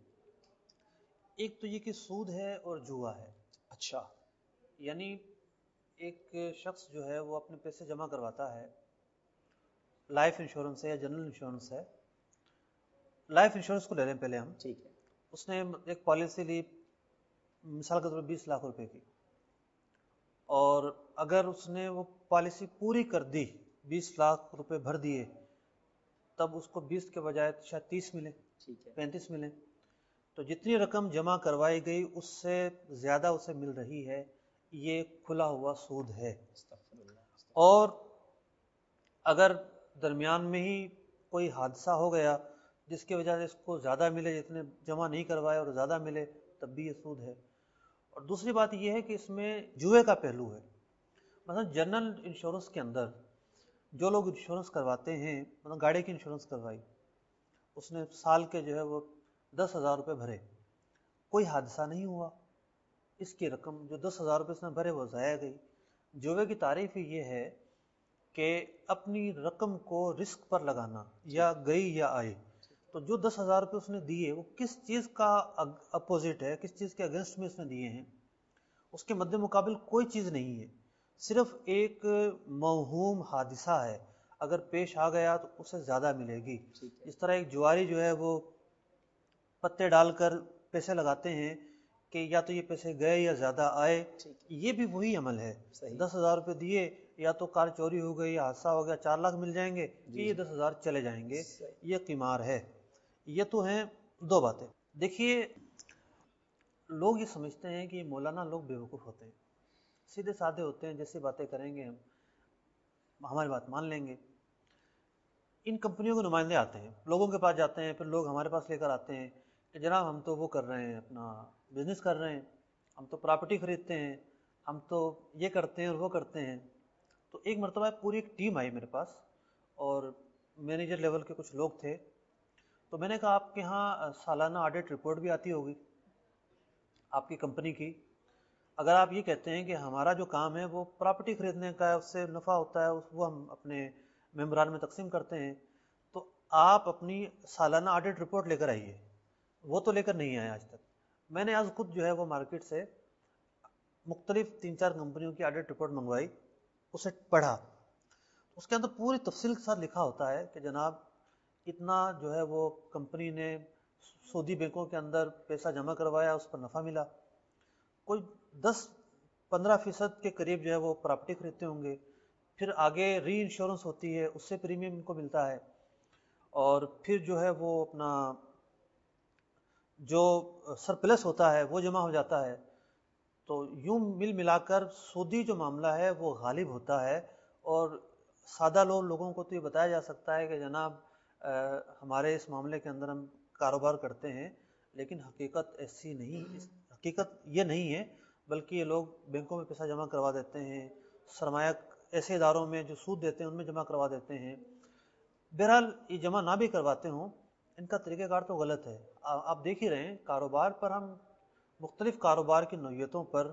ایک تو یہ کہ سود ہے اور جوا ہے. اچھا. یعنی ایک شخص جو ہے وہ اپنے پیسے جمع کرواتا ہے, لائف انشورنس ہے یا جنرل انشورنس ہے. لائف انشورنس کو لے لیں پہلے ہم. ٹھیک ہے. اس نے ایک پالیسی لی مثال کے طور پر بیس لاکھ روپے کی, اور اگر اس نے وہ پالیسی پوری کر دی, بیس لاکھ روپے بھر دیے, تب اس کو بیس کے بجائے شاید تیس ملے, پینتیس ملے. تو جتنی رقم جمع کروائی گئی اس سے زیادہ اسے مل رہی ہے, یہ کھلا ہوا سود ہے. اور اگر درمیان میں ہی کوئی حادثہ ہو گیا جس کی وجہ سے اس کو زیادہ ملے، جتنے جمع نہیں کروائے اور زیادہ ملے، تب بھی یہ سود ہے. اور دوسری بات یہ ہے کہ اس میں جوئے کا پہلو ہے. مثلا جنرل انشورنس کے اندر جو لوگ انشورنس کرواتے ہیں، مطلب گاڑی کی انشورنس کروائی، اس نے سال کے جو ہے وہ دس ہزار روپے بھرے، کوئی حادثہ نہیں ہوا، اس کی رقم جو دس ہزار روپے اس نے بھرے وہ ضائع گئی. جوئے کی تعریف ہی یہ ہے کہ اپنی رقم کو رسک پر لگانا، یا گئی یا آئی. تو جو دس ہزار روپے اس نے دیے وہ کس چیز کا اپوزٹ ہے، کس چیز کے اگینسٹ میں اس نے دیے ہیں، اس کے مد مقابل کوئی چیز نہیں ہے، صرف ایک موہوم حادثہ ہے. اگر پیش آ گیا تو اسے زیادہ ملے گی. اس طرح ایک جواری جو ہے وہ پتے ڈال کر پیسے لگاتے ہیں کہ یا تو یہ پیسے گئے یا زیادہ آئے، یہ بھی وہی عمل ہے. دس ہزار روپے دیے، یا تو کار چوری ہو گئی یا حادثہ ہو گیا، چار لاکھ مل جائیں گے، یہ دس ہزار چلے جائیں گے. یہ قمار ہے. یہ تو ہیں دو باتیں. دیکھیے، لوگ یہ سمجھتے ہیں کہ مولانا لوگ بیوقوف ہوتے ہیں، سیدھے سادھے ہوتے ہیں، جیسی باتیں کریں گے ہم ہماری بات مان لیں گے. ان کمپنیوں کے نمائندے آتے ہیں، لوگوں کے پاس جاتے ہیں، پھر لوگ ہمارے پاس لے کر آتے ہیں کہ جناب ہم تو وہ کر رہے ہیں، اپنا بزنس کر رہے ہیں، ہم تو پراپرٹی خریدتے ہیں، ہم تو یہ کرتے ہیں اور وہ کرتے ہیں. تو ایک مرتبہ پوری ایک ٹیم آئی میرے پاس، اور مینیجر لیول کے کچھ لوگ تھے. تو میں نے کہا آپ کے ہاں سالانہ آڈٹ رپورٹ بھی آتی ہوگی آپ کی کمپنی کی. اگر آپ یہ کہتے ہیں کہ ہمارا جو کام ہے وہ پراپرٹی خریدنے کا ہے، اس سے نفع ہوتا ہے، وہ ہم اپنے ممبران میں تقسیم کرتے ہیں، تو آپ اپنی سالانہ آڈٹ رپورٹ لے کر آئیے. وہ تو لے کر نہیں آئے آج تک. میں نے آج خود جو ہے وہ مارکیٹ سے مختلف تین چار کمپنیوں کی آڈٹ رپورٹ منگوائی، اسے پڑھا. اس کے اندر پوری تفصیل کے ساتھ لکھا ہوتا ہے کہ جناب اتنا جو ہے وہ کمپنی نے سودی بینکوں کے اندر پیسہ جمع کروایا، اس پر نفع ملا. کوئی دس پندرہ فیصد کے قریب جو ہے وہ پراپرٹی خریدتے ہوں گے. پھر آگے ری انشورنس ہوتی ہے، اس سے پریمیم ان کو ملتا ہے. اور پھر جو ہے وہ اپنا جو سرپلس ہوتا ہے وہ جمع ہو جاتا ہے. تو یوں مل ملا کر سودی جو معاملہ ہے وہ غالب ہوتا ہے. اور سادہ لوگ لوگوں کو تو یہ بتایا جا سکتا ہے کہ جناب ہمارے اس معاملے کے اندر ہم کاروبار کرتے ہیں، لیکن حقیقت ایسی نہیں، حقیقت یہ نہیں ہے، بلکہ یہ لوگ بینکوں میں پیسہ جمع کروا دیتے ہیں، سرمایہ ایسے اداروں میں جو سود دیتے ہیں ان میں جمع کروا دیتے ہیں. بہرحال یہ جمع نہ بھی کرواتے ہوں، ان کا طریقہ کار تو غلط ہے. آپ دیکھ ہی رہے ہیں کاروبار پر، ہم مختلف کاروبار کی نوعیتوں پر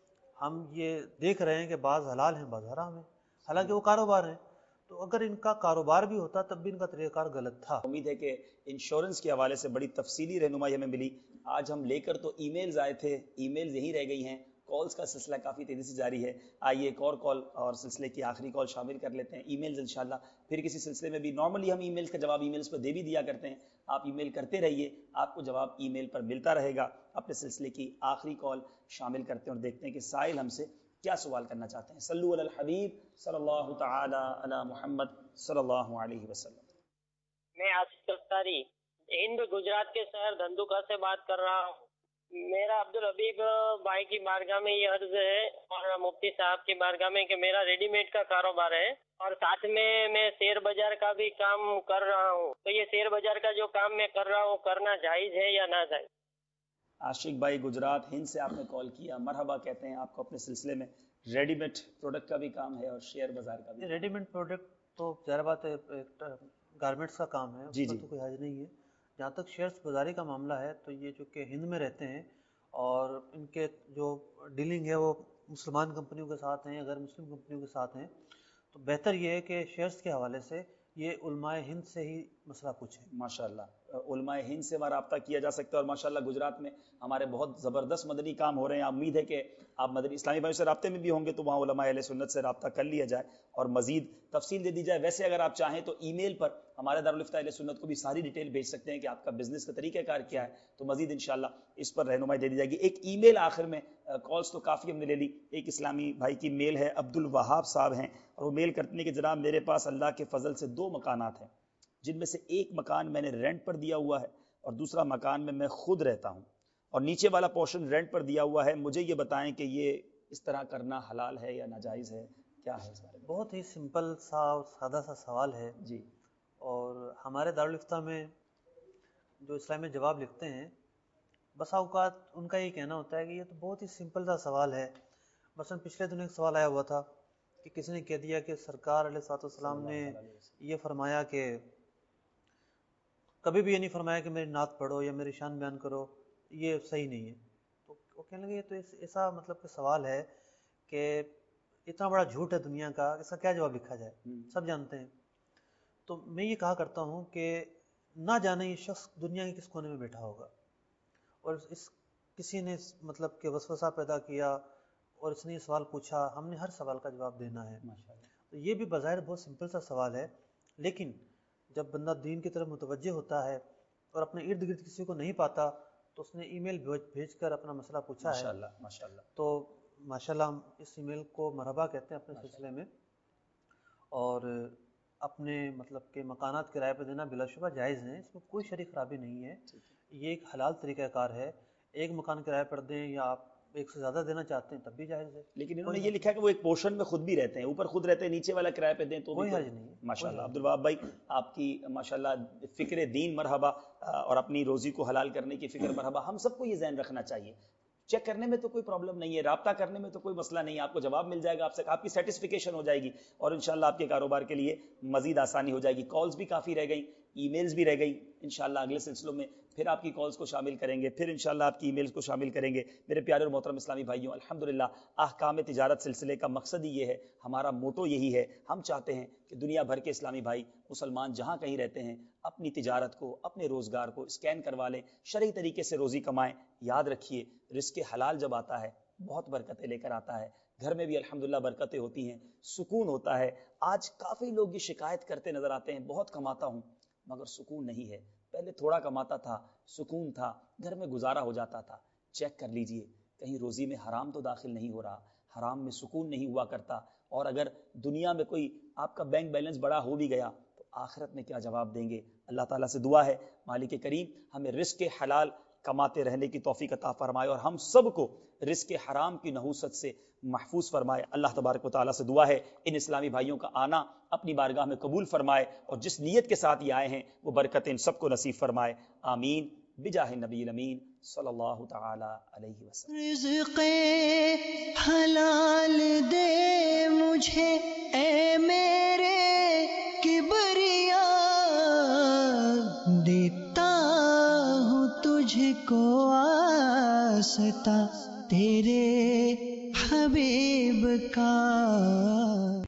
ہم یہ دیکھ رہے ہیں کہ بعض حلال ہیں بعض حرام ہیں، حالانکہ وہ کاروبار ہیں. تو اگر ان کا کاروبار بھی ہوتا تب بھی ان کا طریقہ کار غلط تھا. امید ہے کہ انشورنس کے حوالے سے بڑی تفصیلی رہنمائی ہمیں ملی. آج ہم لے کر تو ای میلز آئے تھے، ای میلز یہی رہ گئی ہیں. کالز کا سلسلہ کافی تیزی سے جاری ہے. آئیے ایک اور کال اور سلسلے کی آخری کال شامل کر لیتے ہیں. ای میلز انشاءاللہ پھر کسی سلسلے میں بھی، نارملی ہم ای میلز کا جواب ای میلز پر دے بھی دیا کرتے ہیں. آپ ای میل کرتے رہیے، آپ کو جواب ای میل پر ملتا رہے گا. اپنے سلسلے کی آخری کال شامل کرتے ہیں اور دیکھتے ہیں کہ سائل ہم سے کیا سوال کرنا چاہتے ہیں. صلو علی الحبیب صلی اللہ تعالی علی محمد صلی اللہ علیہ وسلم. میں آصف افطاری ہند گجرات کے شہر دھندکا سے بات کر رہا ہوں. میرا عبدالحبیب بھائی کی بارگاہ میں یہ عرض ہے اور مفتی صاحب کی بارگاہ میں کہ میرا ریڈی میڈ کا کاروبار ہے اور ساتھ میں میں شیئر بازار کا بھی کام کر رہا ہوں. تو یہ شیئر بازار کا جو کام میں کر رہا ہوں کرنا جائز ہے یا ناجائز؟ عاشق بھائی گجرات ہند سے آپ نے کال کیا، مرحبا کہتے ہیں آپ کو اپنے سلسلے میں. ریڈی میڈ پروڈکٹ کا بھی کام ہے اور شیئر بازار کا بھی. ریڈی میڈ پروڈکٹ تو ظاہر بات ہے گارمنٹس کا کام ہے، اس جی پر جی تو کوئی حرج نہیں ہے. جہاں تک شیئرز بازاری کا معاملہ ہے تو یہ جو کہ ہند میں رہتے ہیں اور ان کے جو ڈیلنگ ہے وہ مسلمان کمپنیوں کے ساتھ ہیں، غیر مسلم کمپنیوں کے ساتھ ہیں، تو بہتر یہ ہے کہ شیئرز کے حوالے سے یہ علماء ہند سے ہی مسئلہ پوچھیں. ماشاءاللہ علماء ہند سے ہمارا رابطہ کیا جا سکتا ہے. اور ماشاءاللہ گجرات میں ہمارے بہت زبردست مدنی کام ہو رہے ہیں. امید ہے کہ آپ مدنی اسلامی بھائیوں سے رابطے میں بھی ہوں گے تو وہاں علماء اہل سنت سے رابطہ کر لیا جائے اور مزید تفصیل دے دی جائے. ویسے اگر آپ چاہیں تو ای میل پر ہمارے دارالفتہ اہل سنت کو بھی ساری ڈیٹیل بھیج سکتے ہیں کہ آپ کا بزنس کا طریقہ کار کیا ہے، تو مزید انشاءاللہ اس پر رہنمائی دے دی جائے گی. ایک ای میل آخر میں، کالز تو کافی ہم نے لے لی. ایک اسلامی بھائی کی میل ہے، عبد الوہاب صاحب ہیں، اور وہ میل کرتے ہیں کہ جناب میرے پاس اللہ کے فضل سے دو مکانات ہیں، جن میں سے ایک مکان میں نے رینٹ پر دیا ہوا ہے اور دوسرا مکان میں میں خود رہتا ہوں، اور نیچے والا پورشن رینٹ پر دیا ہوا ہے. مجھے یہ بتائیں کہ یہ اس طرح کرنا حلال ہے یا ناجائز ہے؟ کیا ہے اس بارے میں؟ بہت ہی سمپل سا اور سادہ سا سوال ہے جی، اور ہمارے دارالفتہ میں جو اسلام میں جواب لکھتے ہیں بسا اوقات ان کا یہ کہنا ہوتا ہے کہ یہ تو بہت ہی سمپل سا سوال ہے. مثلا پچھلے دن ایک سوال آیا ہوا تھا کہ کسی نے کہہ دیا کہ سرکار علیہ الصلوۃ والسلام نے یہ فرمایا کہ کبھی بھی یہ نہیں فرمایا کہ میری نعت پڑھو یا میری شان بیان کرو، یہ صحیح نہیں ہے. تو وہ کہنے لگے یہ تو ایسا مطلب کہ سوال ہے کہ اتنا بڑا جھوٹ ہے دنیا کا، اس کا کیا جواب لکھا جائے، سب جانتے ہیں. تو میں یہ کہا کرتا ہوں کہ نہ جانے یہ شخص دنیا کے کس کونے میں بیٹھا ہوگا اور اس کسی نے مطلب کہ وسوسہ پیدا کیا اور اس نے یہ سوال پوچھا، ہم نے ہر سوال کا جواب دینا ہے. تو یہ بھی بظاہر بہت سمپل سا سوال ہے، لیکن جب بندہ دین کی طرف متوجہ ہوتا ہے اور اپنے ارد گرد کسی کو نہیں پاتا تو اس نے ای میل بھیج کر اپنا مسئلہ پوچھا ہے. ماشاءاللہ ماشاءاللہ. تو ماشاءاللہ ہم اس ای میل کو مرحبا کہتے ہیں اپنے سلسلے میں، اور اپنے مطلب کہ مکانات کرائے پہ دینا بلا شبہ جائز ہیں، اس میں کوئی شرعی خرابی نہیں ہے. یہ ایک حلال طریقہ کار ہے. ایک مکان کرائے پر دیں یا آپ ایک سے زیادہ دینا چاہتے ہیں تب بھی جائز ہے. لیکن انہوں نے یہ لکھا کہ وہ ایک پورشن میں خود بھی رہتے ہیں، اوپر خود رہتے ہیں، نیچے والا کرائے پہ دیں تو کوئی حرج نہیں ہے. ماشاءاللہ. عبدالوہاب بھائی آپ کی ماشاءاللہ فکر دین مرحبا، اور اپنی روزی کو حلال کرنے کی فکر مرحبا. ہم سب کو یہ ذہن رکھنا چاہیے. چیک کرنے میں تو کوئی پرابلم نہیں ہے، رابطہ کرنے میں تو کوئی مسئلہ نہیں ہے، آپ کو جواب مل جائے گا، آپ سے آپ کی سیٹسفیکیشن ہو جائے گی اور انشاءاللہ آپ کے کاروبار کے لیے مزید آسانی ہو جائے گی. کالز بھی کافی رہ گئیں، ای میلز بھی رہ گئی، انشاءاللہ اگلے سلسلوں میں پھر آپ کی کالز کو شامل کریں گے، پھر انشاءاللہ آپ کی ای میلز کو شامل کریں گے. میرے پیارے اور محترم اسلامی بھائیوں، الحمدللہ احکام تجارت سلسلے کا مقصد ہی یہ ہے، ہمارا موٹو یہی ہے. ہم چاہتے ہیں کہ دنیا بھر کے اسلامی بھائی مسلمان جہاں کہیں رہتے ہیں اپنی تجارت کو، اپنے روزگار کو اسکین کروا لیں، شرعی طریقے سے روزی کمائیں. یاد رکھیے رزق حلال جب آتا ہے بہت برکتیں لے کر آتا ہے. گھر میں بھی الحمدللہ برکتیں ہوتی ہیں، سکون ہوتا ہے. آج کافی لوگ یہ شکایت کرتے نظر آتے ہیں بہت کماتا ہوں مگر سکون نہیں ہے. پہلے تھوڑا کماتا تھا، سکون تھا، گھر میں گزارا ہو جاتا تھا. چیک کر لیجئے کہیں روزی میں حرام تو داخل نہیں ہو رہا، حرام میں سکون نہیں ہوا کرتا. اور اگر دنیا میں کوئی آپ کا بینک بیلنس بڑا ہو بھی گیا تو آخرت میں کیا جواب دیں گے؟ اللہ تعالیٰ سے دعا ہے مالک کریم ہمیں رزق حلال کماتے رہنے کی توفیق عطا فرمائے اور ہم سب کو رزق حرام کی نحوست سے محفوظ فرمائے. اللہ تبارک و تعالیٰ سے دعا ہے ان اسلامی بھائیوں کا آنا اپنی بارگاہ میں قبول فرمائے اور جس نیت کے ساتھ یہ آئے ہیں وہ برکتیں ان سب کو نصیب فرمائے. آمین بجاہ نبی الامین صلی اللہ تعالی علیہ وسلم. رزق حلال دے مجھے اے میرے کبریا، دیتا ہوں تجھ کو آستا تیرے حبیب کا.